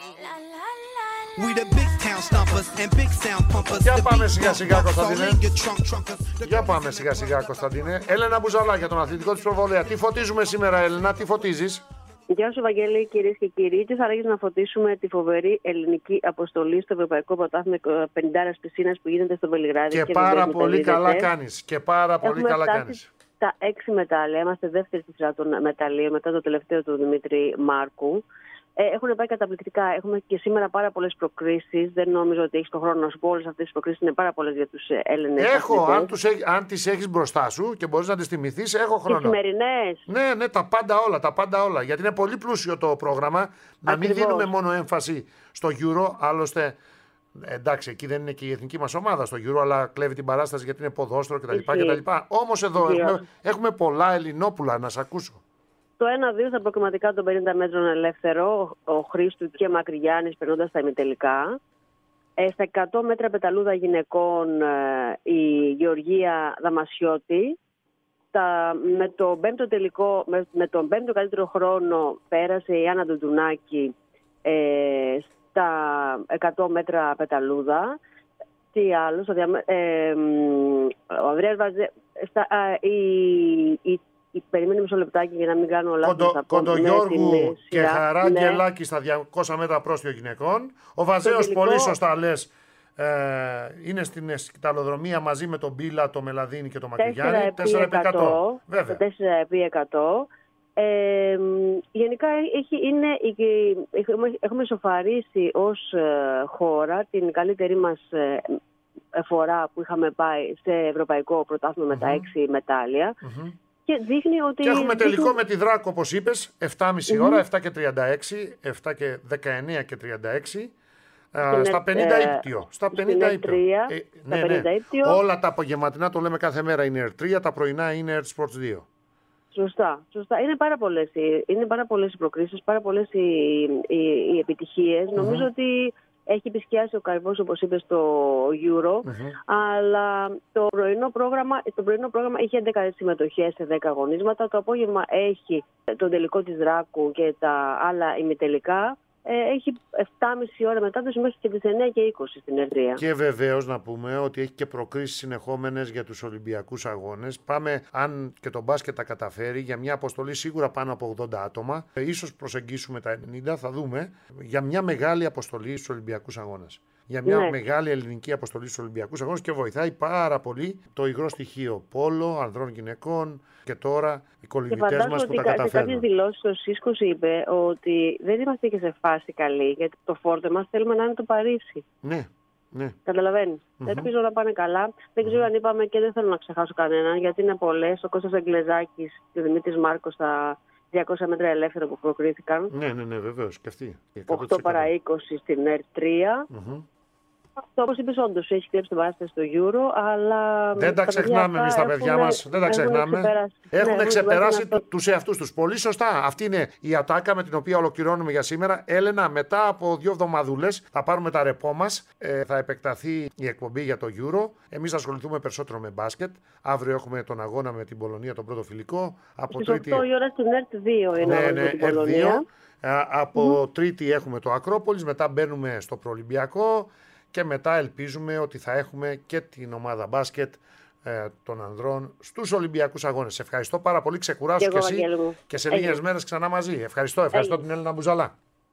We the big town stompers and big sound pumpers. Για πάμε σιγά σιγά, Κωνσταντίνε. Για πάμε σιγά σιγά, Κωνσταντίνε. Έλενα Μπουζαλά για τον αθλητικό της προβολέα. Τι φωτίζουμε σήμερα, Έλενα, τι φωτίζεις? Γεια σου, Βαγγέλη, κυρίες και κύριοι. Τι θα λέγεις να φωτίσουμε τη φοβερή ελληνική αποστολή στο Ευρωπαϊκό Πρωτάθλημα 50 πισίνας που γίνεται στο Βελιγράδι. Και πάρα πολύ καλά κάνεις. Και πάρα πολύ καλά κάνεις. Τα 6 μετάλλια. Είμαστε δεύτερη στη σειρά των μεταλλίων μετά το τελευταίο του Δημήτρη Μάρκου. Έχουν πάει καταπληκτικά. Έχουμε και σήμερα πάρα πολλές προκρίσεις. Δεν νομίζω ότι έχεις τον χρόνο να σου πω. Όλες αυτές τις προκρίσεις είναι πάρα πολλές για τους Έλληνες. Έχω, αν τις έχεις μπροστά σου και μπορείς να τις θυμηθείς, έχω χρόνο. Τις σημερινές. Ναι, τα πάντα όλα. Γιατί είναι πολύ πλούσιο το πρόγραμμα. Να μην δίνουμε μόνο έμφαση στο Euro. Άλλωστε, εντάξει, εκεί δεν είναι και η εθνική μας ομάδα στο Euro, αλλά κλέβει την παράσταση γιατί είναι ποδόσφαιρο κτλ. Όμως εδώ έχουμε πολλά Ελληνόπουλα, να σε ακούσω. Το 1-2 στα προκριματικά των 50 μέτρων ελεύθερο, ο Χρήστου και Μακρυγιάννης περνώντας τα ημιτελικά. Στα 100 μέτρα πεταλούδα γυναικών η Γεωργία Δαμασιώτη. Με τον πέμπτο καλύτερο χρόνο πέρασε η Άννα Ντουντουνάκη στα 100 μέτρα πεταλούδα. Τι άλλο, ο Ανδρέας Βαζέ... Περιμένουμε μισό λεπτάκι για να μην κάνω λάθος. Κοντογιώργου και Χαράγγελάκη στα 200 μέτρα πρόστιο γυναικών. Ο Βαζέος, πολύ σωστά λες, είναι στην σκηταλοδρομία μαζί με τον Μπίλα, το Μελαδίνη και το Μακρυγιάννη. 4x100. Βέβαια. 4x100. Γενικά έχουμε σοφαρίσει ως χώρα την καλύτερη μας φορά που είχαμε πάει σε ευρωπαϊκό πρωτάθλημα με τα 6 μετάλλια. Και δείχνει ότι... Και έχουμε τελικό με τη Δράκο, όπως είπες, 7,5 ώρα, 7 και 36, 7 και 19 και 36. Στα 50 ύπτιο. Στα 50 ύπτιο. Όλα τα απογευματινά, το λέμε κάθε μέρα, είναι R3, τα πρωινά είναι R Sports 2. Σωστά. Είναι πάρα πολλές οι προκρίσεις, πάρα πολλές οι επιτυχίες. Νομίζω ότι Έχει επισκιάσει ο Καρυβός, όπως είπε, στο Euro, αλλά το πρωινό πρόγραμμα έχει 11 συμμετοχές σε 10 αγωνίσματα. Το απόγευμα έχει τον τελικό της Δράκου και τα άλλα ημιτελικά. Έχει 7,5 ώρα μετάδοση μέχρι και τις 9:20 στην Ερτρία. Και βεβαίως να πούμε ότι έχει και προκρίσεις συνεχόμενες για τους Ολυμπιακούς Αγώνες. Πάμε, αν και το μπάσκετ τα καταφέρει, για μια αποστολή σίγουρα πάνω από 80 άτομα. Ίσως προσεγγίσουμε τα 90, θα δούμε, για μια μεγάλη αποστολή στους Ολυμπιακούς Αγώνες. Για μια μεγάλη ελληνική αποστολή στους Ολυμπιακούς Αγώνες και βοηθάει πάρα πολύ το υγρό στοιχείο πόλο, ανδρών, γυναικών και τώρα οι κολυμβητές μας που τα καταφέρνουν. Σε κάποιες δηλώσεις ο Σίσκος είπε ότι δεν είμαστε και σε φάση καλή, γιατί το φόρτο μας θέλουμε να είναι το Παρίσι. Ναι. Καταλαβαίνεις. Ελπίζω να πάνε καλά. Δεν ξέρω αν είπαμε και δεν θέλω να ξεχάσω κανέναν, γιατί είναι πολλές. Ο Κώστας Αγγλεζάκης και ο Δημήτρης Μάρκος στα 200 μέτρα ελεύθερο που προκρίθηκαν. Ναι, βεβαίως. Και αυτοί. 8 παρά 20 στην ΕΡΤ3. Αυτό, όπως είπες, όντως έχει κλέψει το παράσταση στο Euro, αλλά. Δεν τα ξεχνάμε εμείς τα παιδιά μας. Δεν τα ξεχνάμε. Έχουν ξεπεράσει τους εαυτούς τους. Πολύ σωστά. Αυτή είναι η ατάκα με την οποία ολοκληρώνουμε για σήμερα. Έλενα, μετά από 2 εβδομαδούλες θα πάρουμε τα ρεπό μας. Θα επεκταθεί η εκπομπή για το Euro. Εμείς θα ασχοληθούμε περισσότερο με μπάσκετ. Αύριο έχουμε τον αγώνα με την Πολωνία, τον πρώτο φιλικό. Στις 8 η ώρα στην ΕΡΤ2 είναι την Πολωνία. Από Τρίτη έχουμε το Ακρόπολης. Μετά μπαίνουμε στο προολυμπιακό. Και μετά ελπίζουμε ότι θα έχουμε και την ομάδα μπάσκετ των ανδρών στους Ολυμπιακούς Αγώνες. Σε ευχαριστώ πάρα πολύ. Ξεκουράσου και εσύ και σε λίγες μέρες ξανά μαζί. Ευχαριστώ την Έλληνα Μπουζαλά.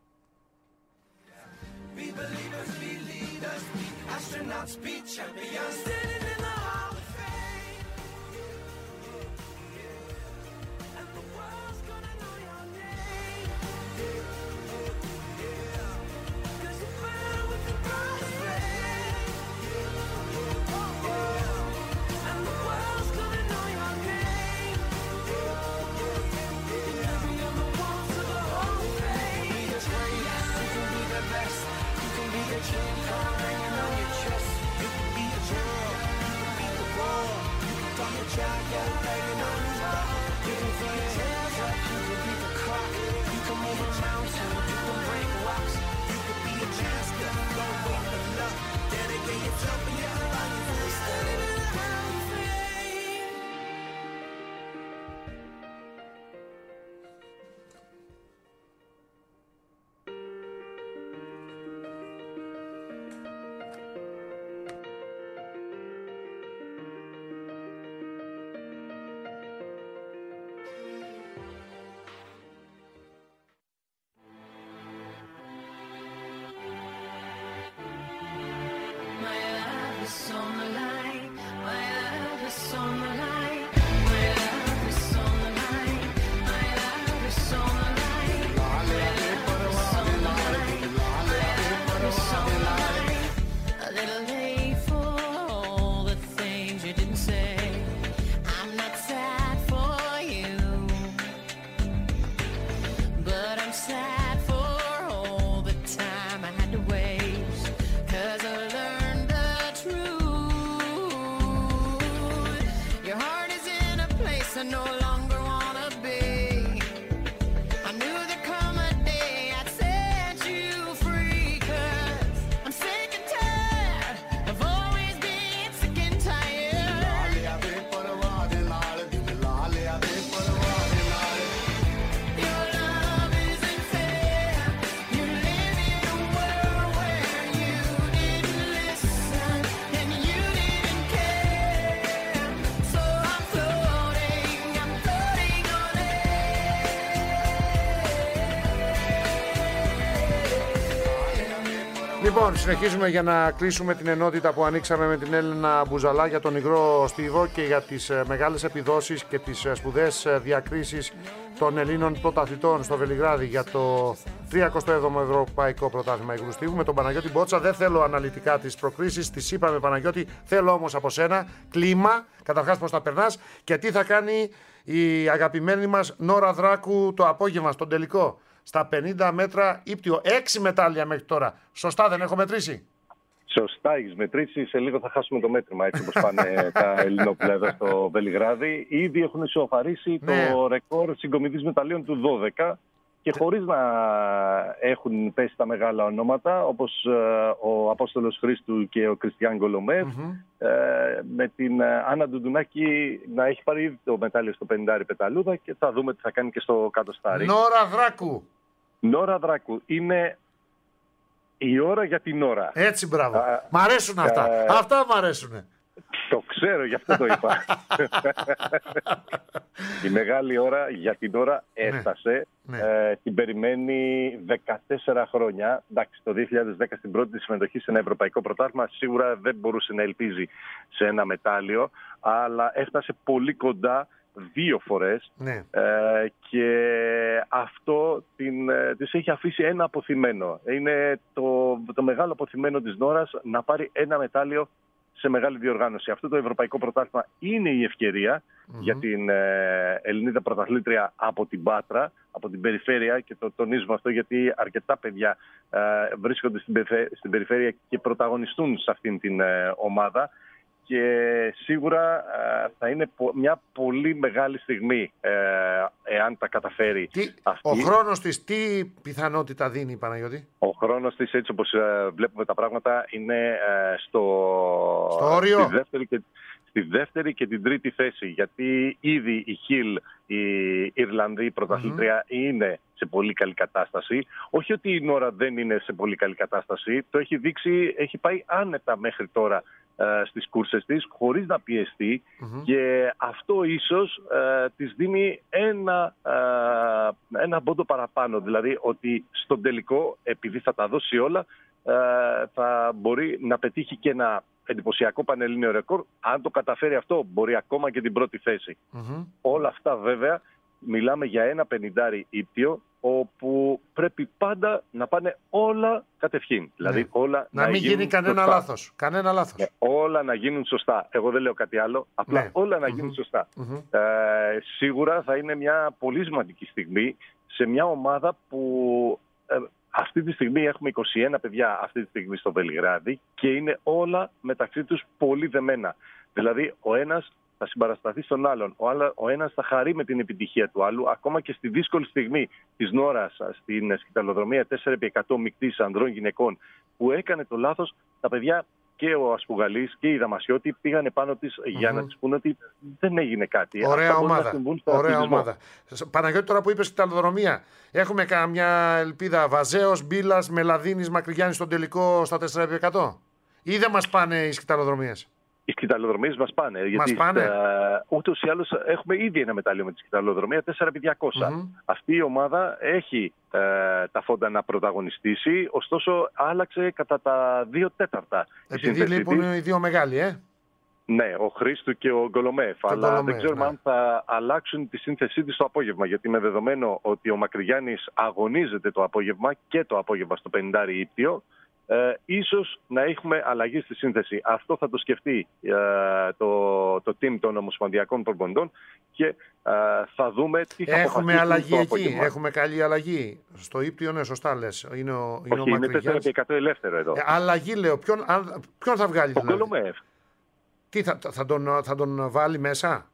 Λοιπόν, συνεχίζουμε για να κλείσουμε την ενότητα που ανοίξαμε με την Έλληνα Μπουζαλά για τον υγρό στίβο και για τις μεγάλες επιδόσεις και τις σπουδαίες διακρίσεις των Ελλήνων πρωταθλητών στο Βελιγράδι για το 37ο Ευρωπαϊκό Πρωτάθλημα Υγρού Στίβου με τον Παναγιώτη Μπότσα. Δεν θέλω αναλυτικά τις προκρίσεις, τις είπαμε Παναγιώτη, θέλω όμως από σένα κλίμα, καταρχάς πώς θα περνάς και τι θα κάνει η αγαπημένη μας Νόρα Δράκου το απόγευμα στον τελικό. Στα 50 μέτρα ύπτιο, 6 μετάλλια μέχρι τώρα. Σωστά δεν έχω μετρήσει? Σωστά έχεις μετρήσει. Σε λίγο θα χάσουμε το μέτρημα, έτσι όπως πάνε τα Ελληνόπουλα εδώ στο Βελιγράδι. Ήδη έχουν ισοφαρίσει το ρεκόρ συγκομιδής μεταλλίων του 12 και χωρίς να έχουν πέσει τα μεγάλα ονόματα, όπως ο Απόστολος Χρήστου και ο Κριστιαν Γκολομέφ, με την Άννα Ντουντουνάκη να έχει πάρει ήδη το μετάλλιο στο 50 πεταλούδα και θα δούμε τι θα κάνει και στο κατοστάρι. Νόρα Δράκου. Νόρα Δράκου. Είναι η ώρα για την ώρα. Έτσι, μπράβο. Μ' αρέσουν αυτά. Αυτά μ' αρέσουν. Το ξέρω, γι' αυτό το είπα. Η μεγάλη ώρα για την ώρα έφτασε. Την περιμένει 14 χρόνια. Εντάξει, το 2010 στην πρώτη της συμμετοχή σε ένα ευρωπαϊκό πρωτάθλημα σίγουρα δεν μπορούσε να ελπίζει σε ένα μετάλλιο, αλλά έφτασε πολύ κοντά 2 φορές και αυτό της έχει αφήσει ένα αποθυμένο. Είναι το μεγάλο αποθυμένο της Νόρας να πάρει ένα μετάλλιο σε μεγάλη διοργάνωση. Αυτό το ευρωπαϊκό πρωτάθλημα είναι η ευκαιρία για την Ελληνίδα πρωταθλήτρια από την Πάτρα, από την περιφέρεια, και το τονίζουμε αυτό γιατί αρκετά παιδιά βρίσκονται στην περιφέρεια και πρωταγωνιστούν σε αυτήν την ομάδα. Και σίγουρα θα είναι μια πολύ μεγάλη στιγμή εάν τα καταφέρει αυτή. Ο χρόνος της τι πιθανότητα δίνει, Παναγιώτη? Ο χρόνος της, έτσι όπως βλέπουμε τα πράγματα, είναι στο όριο. Στη δεύτερη και την τρίτη θέση. Γιατί ήδη η Χιλ, η Ιρλανδή πρωταθλήτρια, είναι σε πολύ καλή κατάσταση. Όχι ότι η Νόρα δεν είναι σε πολύ καλή κατάσταση. Το έχει δείξει, έχει πάει άνετα μέχρι τώρα στις κούρσες της, χωρίς να πιεστεί, και αυτό ίσως της δίνει ένα πόντο παραπάνω. Δηλαδή ότι στον τελικό, επειδή θα τα δώσει όλα, θα μπορεί να πετύχει και ένα εντυπωσιακό πανελλήνιο ρεκόρ. Αν το καταφέρει αυτό, μπορεί ακόμα και την πρώτη θέση. Όλα αυτά βέβαια, μιλάμε για ένα 50 ύπτιο, όπου πρέπει πάντα να πάνε όλα κατευχήν. Δηλαδή όλα να μην γίνει κανένα λάθος. Κανένα λάθος. Όλα να γίνουν σωστά. Εγώ δεν λέω κάτι άλλο. Απλά όλα να γίνουν σωστά. Σίγουρα θα είναι μια πολύ σημαντική στιγμή σε μια ομάδα που αυτή τη στιγμή έχουμε 21 παιδιά αυτή τη στιγμή στο Βελιγράδι και είναι όλα μεταξύ τους πολύ δεμένα. Δηλαδή ο ένας θα συμπαρασταθεί στον άλλον, ο ένας θα χαρεί με την επιτυχία του άλλου, ακόμα και στη δύσκολη στιγμή της Νόρας στην σκηταλοδρομία 4x100 μεικτής ανδρών γυναικών, που έκανε το λάθος, τα παιδιά και ο Ασπουγαλής και η Δαμασιώτη πήγανε πάνω της για να της πούνε ότι δεν έγινε κάτι. Ωραία ομάδα. Ωραία ομάδα. Παναγιώτη, τώρα που είπες σκηταλοδρομία, έχουμε καμιά ελπίδα Βαζέος, Μπίλας, Μελαδίνης, Μακρυγιάννης στον τελικό στα 4x100? Ή δεν μας πάνε οι σκηταλοδρομίες? Οι σκηταλοδρομίες μας πάνε. Γιατί ούτως ή άλλως έχουμε ήδη ένα μετάλλιο με τη σκηταλοδρομία 4x200. Αυτή η ομάδα έχει τα φόντα να πρωταγωνιστήσει, ωστόσο άλλαξε κατά τα 2/4. Επειδή λείπουν οι δύο μεγάλοι, Ναι, ο Χρήστου και ο Γκολομέφ. Αλλά δεν ξέρουμε αν θα αλλάξουν τη σύνθεσή της το απόγευμα. Γιατί με δεδομένο ότι ο Μακρυγιάννης αγωνίζεται το απόγευμα και το απόγευμα στο 50 ύπτιο, ίσως να έχουμε αλλαγή στη σύνθεση. Αυτό θα το σκεφτεί το team των ομοσπονδιακών προπονητών και θα δούμε τι θα αποφασίσουν. Έχουμε αλλαγή εκεί, έχουμε καλή αλλαγή. Στο ύπτιο, ναι, σωστά λες. Είναι ο Μακρυγιάννης. Είναι 4x100 ελεύθερο εδώ. Αλλαγή λέω, ποιον θα βγάλει? Ο Γκολομέφ. Τι θα τον βάλει μέσα?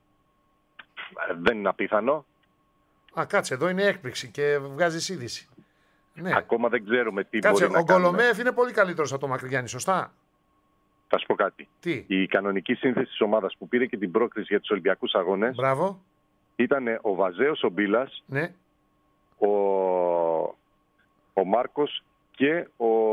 Δεν είναι απίθανο. Κάτσε, εδώ είναι έκπληξη και βγάζει είδηση. Ναι. Ακόμα δεν ξέρουμε τι μπορεί να κάνει. Ο Γκολομέφ είναι πολύ καλύτερος από τον Μακρυγιάννη, σωστά? Θα σου πω κάτι. Τι? Η κανονική σύνθεση της ομάδας που πήρε και την πρόκριση για τους Ολυμπιακούς Αγώνες ήταν ο Βαζέος, ο Μπίλας, ο Μάρκος και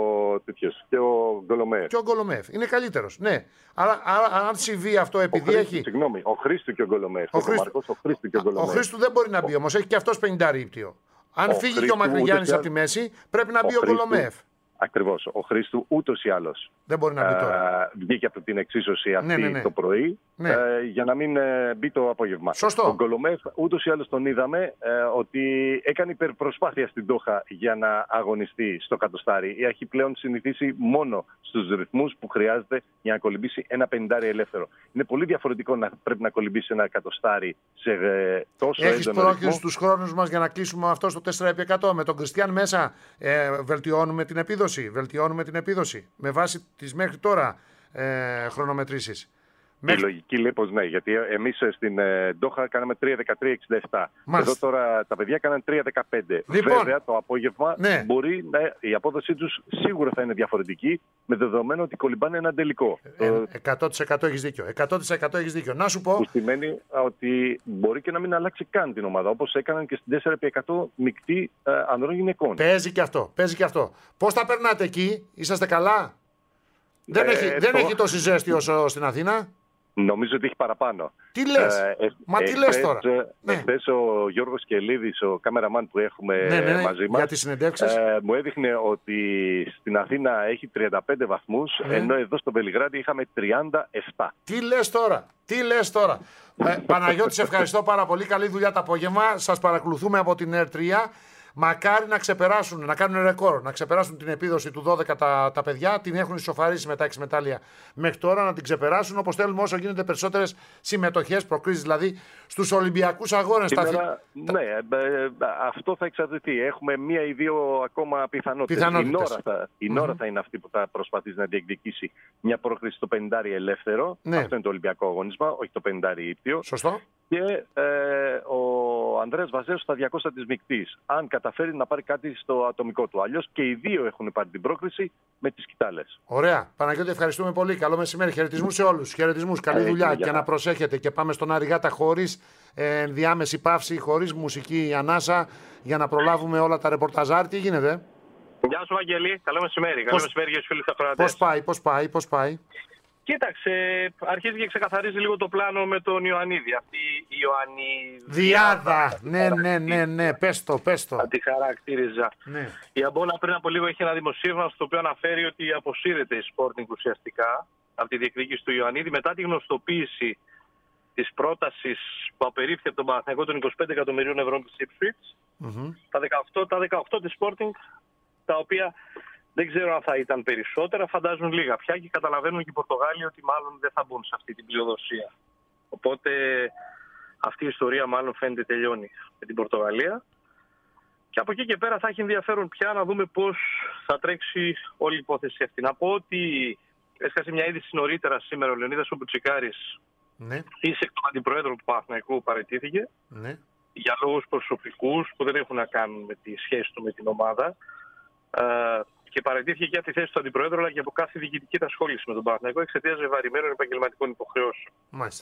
ο Γκολομέφ. Και ο Γκολομέφ. Είναι καλύτερος. Ναι. Αλλά αν συμβεί αυτό επειδή έχει. Συγγνώμη, ο Χρήστου και ο Γκολομέφ. Ο Χρήστου δεν μπορεί να μπει όμως. Έχει και αυτός 50 ύπτιο. Αν φύγει και ο Μακρυγιάννης από τη μέση, πρέπει να μπει ο Γκολομέφ. Ακριβώς. Ο Χρήστου ούτως ή άλλως δεν μπορεί να μπει τώρα. Βγήκε από την εξίσωση αυτή το πρωί για να μην μπει το απόγευμα. Σωστό. Ο Γκολομέφ ούτως ή άλλως τον είδαμε ότι έκανε υπερπροσπάθεια στην Ντόχα για να αγωνιστεί στο κατοστάρι. Έχει πλέον συνηθίσει μόνο στους ρυθμούς που χρειάζεται για να κολυμπήσει ένα 50 ελεύθερο. Είναι πολύ διαφορετικό να πρέπει να κολυμπήσει ένα κατοστάρι σε τόσο έντονο ρυθμό. Έχεις πρόκειται στους χρόνους μας για να κλείσουμε αυτό στο 4x100. Με τον Κριστιαν μέσα βελτιώνουμε την επίδοση. Με βάση τις μέχρι τώρα χρονομετρήσεις. Η λογική λέει πως ναι, γιατί εμείς στην Ντόχα κάναμε 3:13:67. Εδώ τώρα τα παιδιά κάναν 3:15. Λοιπόν, βέβαια το απόγευμα μπορεί η απόδοσή τους σίγουρα θα είναι διαφορετική, με δεδομένο ότι κολυμπάνε έναν τελικό. 100% έχεις δίκιο. 100% έχεις δίκιο. Να σου πω. Που σημαίνει ότι μπορεί και να μην αλλάξει καν την ομάδα, όπως έκαναν και στην 4x100 μεικτή ανδρών γυναικών. Παίζει και αυτό. Πώς τα περνάτε εκεί, είσαστε καλά? Δεν έχει τόση ζέστη όσο στην Αθήνα. Νομίζω ότι έχει παραπάνω. Τι λες? Τι λες τώρα? Εχθές ο Γιώργος Κελίδης, ο κάμεραμαν που έχουμε μαζί μας, για τις συνεντεύξεις, μου έδειχνε ότι στην Αθήνα έχει 35 βαθμούς, ενώ εδώ στο Βελιγράδι είχαμε 37. Τι λες τώρα? Παναγιώτη, σε ευχαριστώ πάρα πολύ. Καλή δουλειά το απόγευμα. Σας παρακολουθούμε από την ΕΡ3. Μακάρι να ξεπεράσουν, να κάνουν ρεκόρ, να ξεπεράσουν την επίδοση του 12 τα παιδιά. Την έχουν ισοφαρίσει με τα 6 μετάλλια μέχρι τώρα, να την ξεπεράσουν, όπως θέλουμε όσο γίνεται περισσότερες συμμετοχές, προκρίσεις δηλαδή, στους Ολυμπιακούς Αγώνες. Ναι, αυτό θα εξαρτηθεί. Έχουμε 1 ή 2 ακόμα πιθανότητες. Η Νόρα θα είναι αυτή που θα προσπαθήσει να διεκδικήσει μια πρόκριση στο 50 ελεύθερο. Ναι. Αυτό είναι το Ολυμπιακό αγώνισμα, όχι το 50 ύπτιο. Σωστό. Και ο Ανδρέας Βαζέος στα 200 της μεικτής, αν καταφέρει να πάρει κάτι στο ατομικό του. Αλλιώς και οι δύο έχουν πάρει την πρόκριση με τις κοιτάλες. Ωραία. Παναγιώτη, ευχαριστούμε πολύ. Καλό μεσημέρι. Χαιρετισμούς σε όλους. Χαιρετισμούς. Καλή δουλειά. Και να προσέχετε. Και πάμε στον Αριγάτα χωρίς ενδιάμεση παύση, χωρίς μουσική ανάσα, για να προλάβουμε όλα τα ρεπορταζάρ. Τι γίνεται? Γεια σου, Βαγγέλη. Καλό μεσημέρι. Καλό μεσημέρι για τους φίλους ακροατές. Πώς πάει? Κοίταξε, αρχίζει και ξεκαθαρίζει λίγο το πλάνο με τον Ιωαννίδη. Αυτή η Διάδα. Ναι. Πες το. Θα τη χαρακτήριζα. Ναι. Η Αμπόλα πριν από λίγο έχει ένα δημοσίευμα στο οποίο αναφέρει ότι αποσύρεται η Sporting ουσιαστικά από τη διεκδίκηση του Ιωαννίδη μετά τη γνωστοποίηση της πρότασης που απερίφθη από τον Παναθηναϊκό των 25 εκατομμυρίων ευρώ της Ipswich. Τα 18 της Sporting, τα οποία δεν ξέρω αν θα ήταν περισσότερα, φαντάζουν λίγα πια και καταλαβαίνουν και οι Πορτογάλοι ότι μάλλον δεν θα μπουν σε αυτή την πλειοδοσία. Οπότε αυτή η ιστορία μάλλον φαίνεται τελειώνει με την Πορτογαλία. Και από εκεί και πέρα θα έχει ενδιαφέρον πια να δούμε πώς θα τρέξει όλη η υπόθεση αυτή. Να πω ότι έσκασε μια είδηση νωρίτερα σήμερα ο Λεωνίδας ο Μπουτσικάρης, ήσεκ τον αντιπροέδρο του Παναθηναϊκού, παραιτήθηκε για λόγους προσωπικούς που δεν έχουν να κάνουν με τη σχέση του με την ομάδα. Και παραιτήθηκε και από τη θέση του αντιπροέδρου, αλλά και από κάθε διοικητική ασχόληση με τον Παναθηναϊκό εξαιτίας βεβαρημένων επαγγελματικών υποχρεώσεων. Μάλιστα.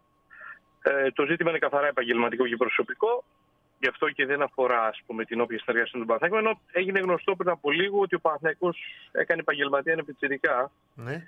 Το ζήτημα είναι καθαρά επαγγελματικό και προσωπικό, γι' αυτό και δεν αφορά, ας πούμε, την όποια συνεργασία με τον Παναθηναϊκό. Ενώ έγινε γνωστό πριν από λίγο ότι ο Παναθηναϊκός έκανε επαγγελματία πιτσιρικά. Ναι.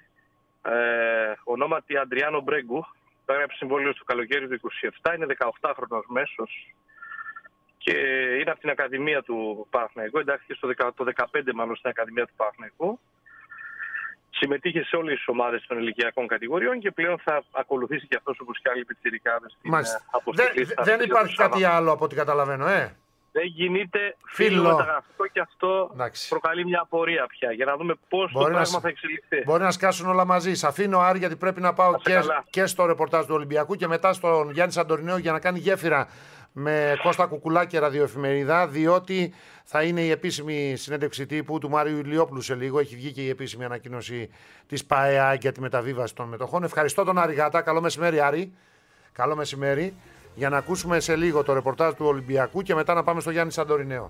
Ονόματι Αντριάνο Μπρέγκου, έγραψε συμβόλαιο στο καλοκαίρι του 27, είναι 18χρονος μέσος. Και είναι από την Ακαδημία του Παναθηναϊκού, εντάχθηκε το 15 μάλλον στην Ακαδημία του Παναθηναϊκού. Συμμετείχε σε όλες τις ομάδες των ηλικιακών κατηγοριών και πλέον θα ακολουθήσει και αυτός όπως και άλλοι πιτσιρικάδες στην αποστολή. Δεν υπάρχει κάτι άλλο από ό,τι καταλαβαίνω, Δεν γίνεται φίλο μεταγραφικό και αυτό προκαλεί μια απορία πια για να δούμε πώς το πράγμα θα εξελιχθεί. Μπορεί να σκάσουν όλα μαζί. Σ' αφήνω, Άρη, γιατί πρέπει να πάω και στο ρεπορτάζ του Ολυμπιακού και μετά στον Γιάννη Σαντορινέο για να κάνει γέφυρα με Κώστα Κουκουλάκη ραδιοεφημερίδα, διότι θα είναι η επίσημη συνέντευξη τύπου του Μάριου Ηλιόπουλου σε λίγο. Έχει βγει και η επίσημη ανακοίνωση της ΠΑΕΑ για τη μεταβίβαση των μετοχών. Ευχαριστώ τον Άρη Γάτα. Καλό μεσημέρι, Άρη. Καλό μεσημέρι. Για να ακούσουμε σε λίγο το ρεπορτάζ του Ολυμπιακού και μετά να πάμε στο Γιάννη Σαντορινέο.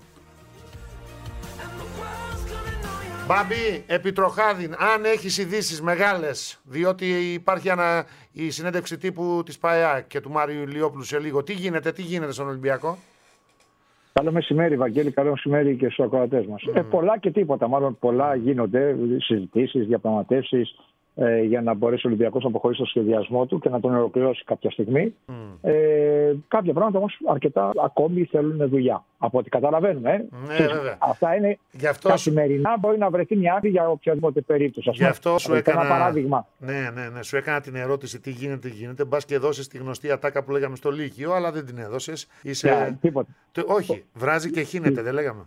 Μπάμπη, Επιτροχάδιν, αν έχεις ειδήσεις μεγάλες, διότι υπάρχει η συνέντευξη τύπου της ΠΑΕΑ και του Μάριου Ηλιόπουλου σε λίγο. Τι γίνεται στον Ολυμπιακό? Καλό μεσημέρι, Βαγγέλη, καλό μεσημέρι και στους ακροατές μας. Πολλά και τίποτα, μάλλον πολλά γίνονται, συζητήσεις, διαπραγματεύσεις για να μπορέσει ο Ολυμπιακός να αποχωρήσει στο σχεδιασμό του και να τον ολοκληρώσει κάποια στιγμή. Κάποια πράγματα όμως αρκετά ακόμη θέλουν δουλειά. Από ό,τι καταλαβαίνουμε. Αυτά είναι καθημερινά. Μπορεί να βρεθεί μια άκρη για οποιαδήποτε περίπτωση. Γι' αυτό σου έκανα ένα παράδειγμα. Ναι, σου έκανα την ερώτηση τι γίνεται. Μπας και δώσεις τη γνωστή ατάκα που λέγαμε στο Λύκειο, αλλά δεν την έδωσες. Τίποτα. Όχι, βράζει και χύνεται, δεν λέγαμε.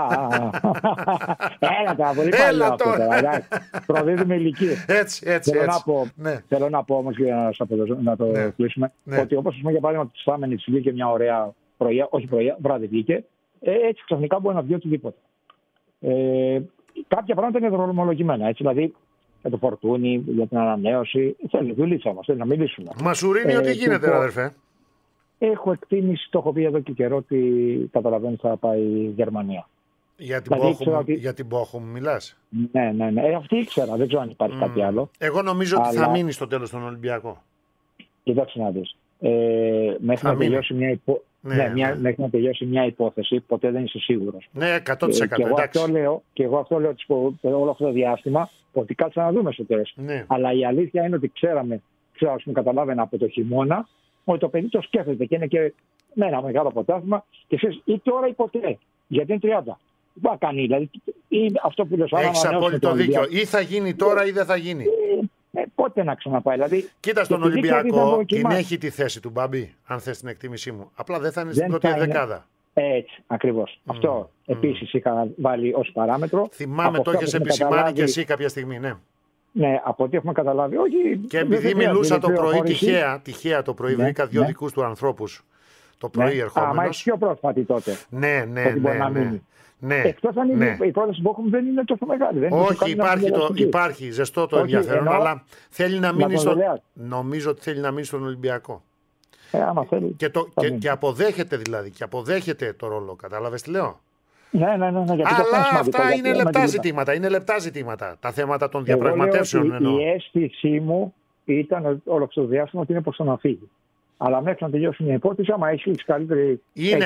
Έλα τώρα, πολύ καλό αυτό. Προδίδουμε ηλικίες. Έτσι. Θέλω να πω όμως για να το κλείσουμε ότι όπως για παράδειγμα τη Στάμενη βγήκε μια ωραία πρωιά, όχι πρωιά, βράδυ βγήκε, έτσι ξαφνικά μπορεί να βγει οτιδήποτε. Κάποια πράγματα είναι δρομολογημένα. Έτσι, δηλαδή, για το φορτούνι, για την ανανέωση. Θέλει δουλίτσα μας, θέλει να μιλήσουμε. Μασουρίνιο, τι γίνεται, αδερφέ? Έχω εκτίμηση, το έχω πει εδώ και καιρό, ότι καταλαβαίνω θα πάει η Γερμανία. Για την Bochum μιλάς? Ναι. Αυτή ήξερα, δεν ξέρω αν υπάρχει κάτι άλλο. Εγώ νομίζω ότι θα μείνει στο τέλος στον Ολυμπιακό. Κοιτάξτε να δεις. Μέχρι να τελειώσει μέχρι να τελειώσει μια υπόθεση, ποτέ δεν είσαι σίγουρος. Ναι, 100%. Και εγώ αυτό λέω όλο αυτό το διάστημα, ότι κάτσε να δούμε στο τέλος. Ναι. Αλλά η αλήθεια είναι ότι καταλάβαινα από το χειμώνα ότι το παιδί το σκέφτεται και είναι και με ένα μεγάλο πρωτάθλημα και ξέρεις, ή τώρα ή ποτέ. Γιατί είναι 30. Τι θα κάνει, δηλαδή, ή αυτό που λέω. Έχεις απόλυτο δίκιο. Ή θα γίνει τώρα ή δεν θα γίνει. Πότε να ξαναπάει. Δηλαδή, κοίτα στον Ολυμπιακό, την έχει τη θέση του, Μπαμπή, αν θες την εκτίμησή μου. Απλά δεν θα είναι στην πρώτη δεκάδα. Έτσι, ακριβώς. Αυτό επίσης είχα βάλει ως παράμετρο. Θυμάμαι, το έχεις επισημάνει και εσύ κάποια στιγμή, ναι. Ναι, από ό,τι έχουμε καταλάβει, όχι. Και επειδή μιλούσα το πρωί τυχαία το πρωί, βρήκα δύο δικούς του ανθρώπους το πρωί ερχόμενος. Μα έχει πιο πρόσφατη τότε. Ναι. Εκτός αν η πρόταση που έχουμε δεν είναι τόσο μεγάλη. Όχι, υπάρχει ζεστό το ενδιαφέρον, αλλά θέλει να μείνει νομίζω ότι θέλει να μείνει στον Ολυμπιακό. Και αποδέχεται δηλαδή, και αποδέχεται το ρόλο. Κατάλαβες τι λέω? Ναι. Αλλά αυτά είναι λεπτά ζητήματα. Είναι λεπτά ζητήματα. Τα θέματα των διαπραγματεύσεων εννοώ. Η αίσθησή μου ήταν όλο αυτό το διάστημα ότι είναι προς το να φύγει. Αλλά μέχρι να τελειώσει μια υπόθεση, άμα έχει καλύτερη.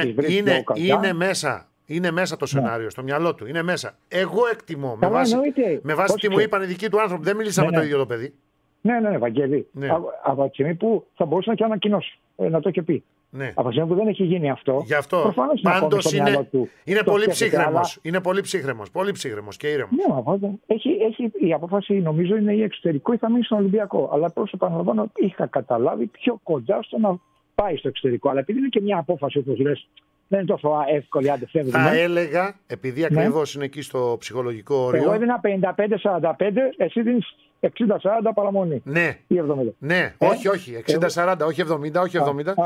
Είναι μέσα το σενάριο, στο μυαλό του. Είναι μέσα. Εγώ εκτιμώ. Με βάση τι μου είπαν οι δικοί του άνθρωποι. Δεν μίλησα με το ίδιο το παιδί. Ναι, Βαγγέλη. Από τη στιγμή που θα μπορούσε να και ανακοινώσει. Να το είχε πει. Ναι. Από τη στιγμή που δεν έχει γίνει αυτό. Γι' αυτό. Πάντως είναι πολύ ψύχρεμος. Είναι πολύ ψύχρεμος και ήρεμος. Ναι, η απόφαση νομίζω είναι η εξωτερικό ή θα μείνει στον Ολυμπιακό. Αλλά προς επαναλαμβάνω, είχα καταλάβει πιο κοντά στο να πάει στο εξωτερικό. Αλλά επειδή είναι και μια απόφαση, όπως λες, δεν είναι τόσο εύκολη, αν δεν φεύγουμε. Θα έλεγα, επειδή ακριβώς είναι εκεί στο ψυχολογικό όριο. Εγώ έδινα 55-45, εσύ δίνεις 60-40 παραμονή. Ναι. Ή 70. Ναι, όχι. 60-40, όχι 70, όχι 70.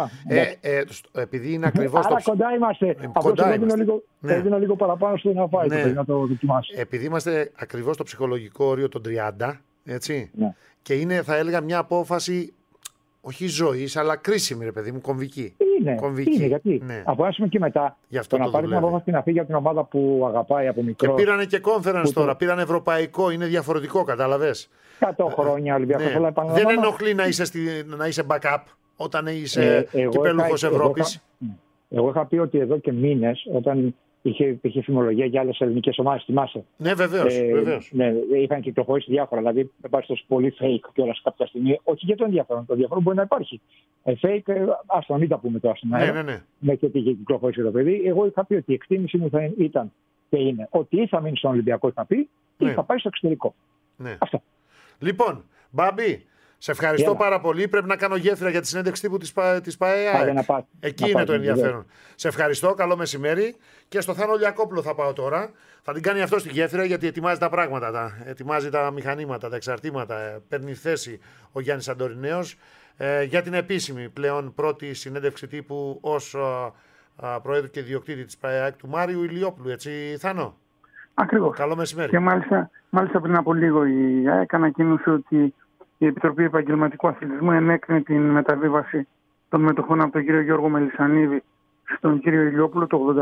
Επειδή είναι ακριβώς άρα κοντά είμαστε. Κοντά έδινα λίγο παραπάνω στο να πάει, να το δοκιμάσει. Επειδή είμαστε ακριβώς στο ψυχολογικό όριο των 30, έτσι. Ναι. Και είναι, θα έλεγα, μια απόφαση. Όχι ζωής, αλλά κρίσιμη, ρε παιδί μου, κομβική. Είναι γιατί. Ναι. Από ένα σημείο και μετά, το να πάρει την απόφαση να φύγει από την ομάδα που αγαπάει από μικρό. Και πήρανε και conference τώρα, πήρανε ευρωπαϊκό, είναι διαφορετικό, κατάλαβες. 100 χρόνια Ολυμπιακός, αλλά δεν ενοχλεί να είσαι backup όταν είσαι κυπέλλουχος Ευρώπης. Εγώ είχα πει ότι εδώ και μήνες, όταν είχε φημολογία για άλλες ελληνικές ομάδες, θυμάσαι. Ναι, βεβαίως. Ναι, είχαν κυκλοφορήσει διάφορα. Δηλαδή, υπάρχει τόσο πολύ fake κιόλας κάποια στιγμή. Όχι για το ενδιαφέρον. Το ενδιαφέρον μπορεί να υπάρχει. Fake, ας μην τα πούμε τώρα στην αέρα. Ναι. Με και τι είχε κυκλοφορήσει το παιδί. Εγώ είχα πει ότι η εκτίμηση μου ήταν και είναι ότι ή θα μείνει στον Ολυμπιακό, θα πει, ή θα πάει στο εξωτερικό. Ναι. Αυτό. Λοιπόν, Μπαμπή, σε ευχαριστώ πάρα πολύ. Πρέπει να κάνω γέφυρα για τη συνέντευξη τύπου της ΠΑΕΑ. Εκεί είναι το ενδιαφέρον. Σε ευχαριστώ. Καλό μεσημέρι. Και στο Θάνο Λιακόπουλο θα πάω τώρα. Θα την κάνει αυτό στη γέφυρα γιατί ετοιμάζει τα πράγματα. Ετοιμάζει τα μηχανήματα, τα εξαρτήματα. Παίρνει θέση ο Γιάννης Αντορινέος για την επίσημη πλέον πρώτη συνέντευξη τύπου ως Προέδρου και Ιδιοκτήτη της ΠΑΕΑ του Μάριου Ηλιόπουλου. Έτσι, Θάνο? Ακριβώς. Καλό μεσημέρι. Και μάλιστα πριν από λίγο η ΑΕΚ ανακοίνωσε ότι η Επιτροπή Επαγγελματικού Αθλητισμού ενέκρινε την μεταβίβαση των μετοχών από τον κύριο Γιώργο Μελισσανίδη στον κύριο Ηλιόπουλο το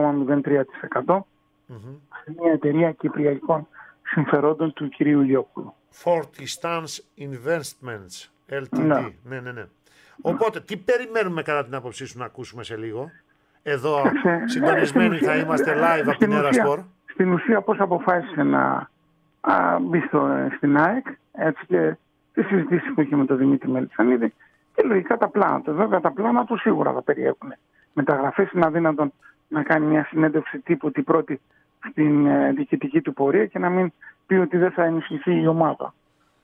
83,03%. Μια εταιρεία κυπριακών συμφερόντων του κυρίου Ηλιόπουλου. Forty Stance Investments LTD. Ναι. Οπότε, τι περιμένουμε κατά την άποψή σου να ακούσουμε σε λίγο? Εδώ συντονισμένοι θα είμαστε live από την Erasport. Στην ουσία πώς αποφάσισε να μπει στην ΑΕΚ, έτσι, και τη συζήτηση που είχε με τον Δημήτρη Μελισσανίδη και λογικά τα πλάνα του. Βέβαια τα πλάνα του σίγουρα θα περιέχουν μεταγραφές. Είναι αδύνατον να κάνει μια συνέντευξη τύπου την πρώτη στην διοικητική του πορεία και να μην πει ότι δεν θα ενισχυθεί η ομάδα.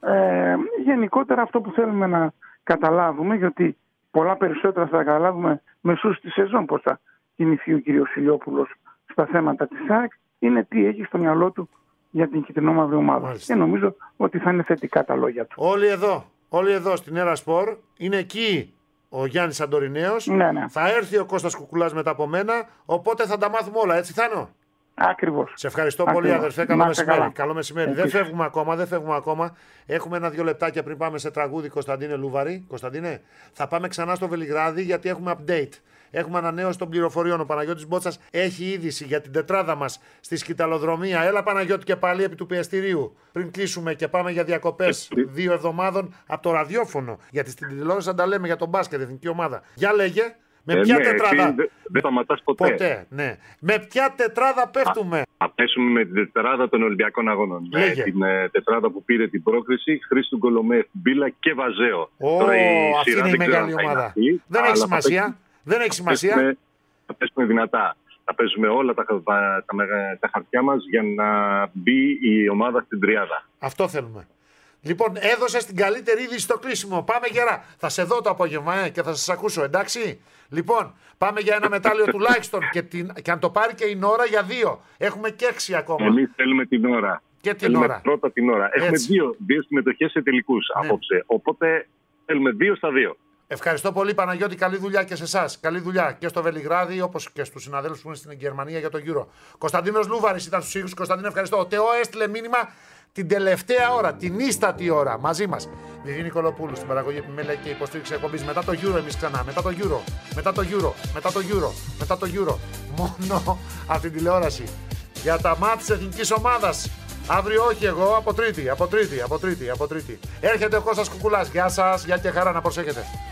Γενικότερα αυτό που θέλουμε να καταλάβουμε, γιατί πολλά περισσότερα θα καταλάβουμε μεσούς τη σεζόν πώς θα κινηθεί ο κ. Ηλιόπουλος στα θέματα της ΑΕΚ, είναι τι έχει στο μυαλό του για την κυτρινόμαυρη ομάδα. Μάλιστα. Και νομίζω ότι θα είναι θετικά τα λόγια του. Όλοι εδώ στην Erasport. Είναι εκεί ο Γιάννης Αντορινέος. Ναι. Θα έρθει ο Κώστας Κουκουλάς μετά από μένα. Οπότε θα τα μάθουμε όλα, έτσι Θάνο? Ακριβώς. Σε ευχαριστώ πολύ, αδερφέ. Καλό μεσημέρι. Δεν φεύγουμε ακόμα. Έχουμε 1-2 λεπτάκια πριν πάμε σε τραγούδι. Κωνσταντίνε Λούβαρη. Κωνσταντίνε, θα πάμε ξανά στο Βελιγράδι γιατί έχουμε update. Έχουμε ανανέωση των πληροφοριών. Ο Παναγιώτης Μπότσας έχει είδηση για την τετράδα μας στη σκηταλοδρομία. Έλα, Παναγιώτη, και πάλι επί του πιεστηρίου. Πριν κλείσουμε και πάμε για διακοπές 2 εβδομάδων από το ραδιόφωνο. Γιατί στην τηλεόραση θα τα λέμε για τον μπάσκετ, εθνική ομάδα. Για λέγε. Με ποια τετράδα. Δεν σταματάς ποτέ. Ναι. Με ποια τετράδα πέφτουμε. Θα πέσουμε με την τετράδα των Ολυμπιακών Αγώνων. Με την τετράδα που πήρε την πρόκριση, Χρήστου Γκολομέφ, Μπίλα και Βαζέο. Αυτή είναι η μεγάλη ομάδα. Δεν έχει σημασία. Θα πέσουμε δυνατά. Θα παίζουμε όλα τα χαρτιά μας για να μπει η ομάδα στην τριάδα. Αυτό θέλουμε. Λοιπόν, έδωσες την καλύτερη είδηση στο κλείσιμο. Πάμε γερά. Θα σε δω το απόγευμα και θα σας ακούσω, εντάξει. Λοιπόν, πάμε για ένα μετάλλιο τουλάχιστον και αν το πάρει και η Νόρα για 2. Έχουμε και 6 ακόμα. Εμείς θέλουμε την ώρα. Και την ώρα. Πρώτα την ώρα. Έχουμε δύο συμμετοχές σε τελικούς απόψε. Οπότε θέλουμε 2 στα 2. Ευχαριστώ πολύ, Παναγιώτη. Καλή δουλειά και σε εσάς. Καλή δουλειά και στο Βελιγράδι, όπως και στους συναδέλφους που είναι στην Γερμανία για το Euro. Κωνσταντίνος Λούβαρης ήταν στους ήχους. Κωνσταντίνο, ευχαριστώ. Ο Τεό έστειλε μήνυμα την τελευταία ώρα, την ίστατη ώρα μαζί μας. Βιβί Νικολοπούλου στην παραγωγή επιμέλεια και υποστήριξη εκπομπής. Μετά το Euro εμείς ξανά. Μετά το Euro. Μόνο από την τηλεόραση. Για τα μάτς της εθνικής ομάδας. Αύριο όχι εγώ, από Τρίτη. Έρχεται ο Κώστας Κουκουλάς. Γεια σας, γεια και χαρά, να προσέχετε.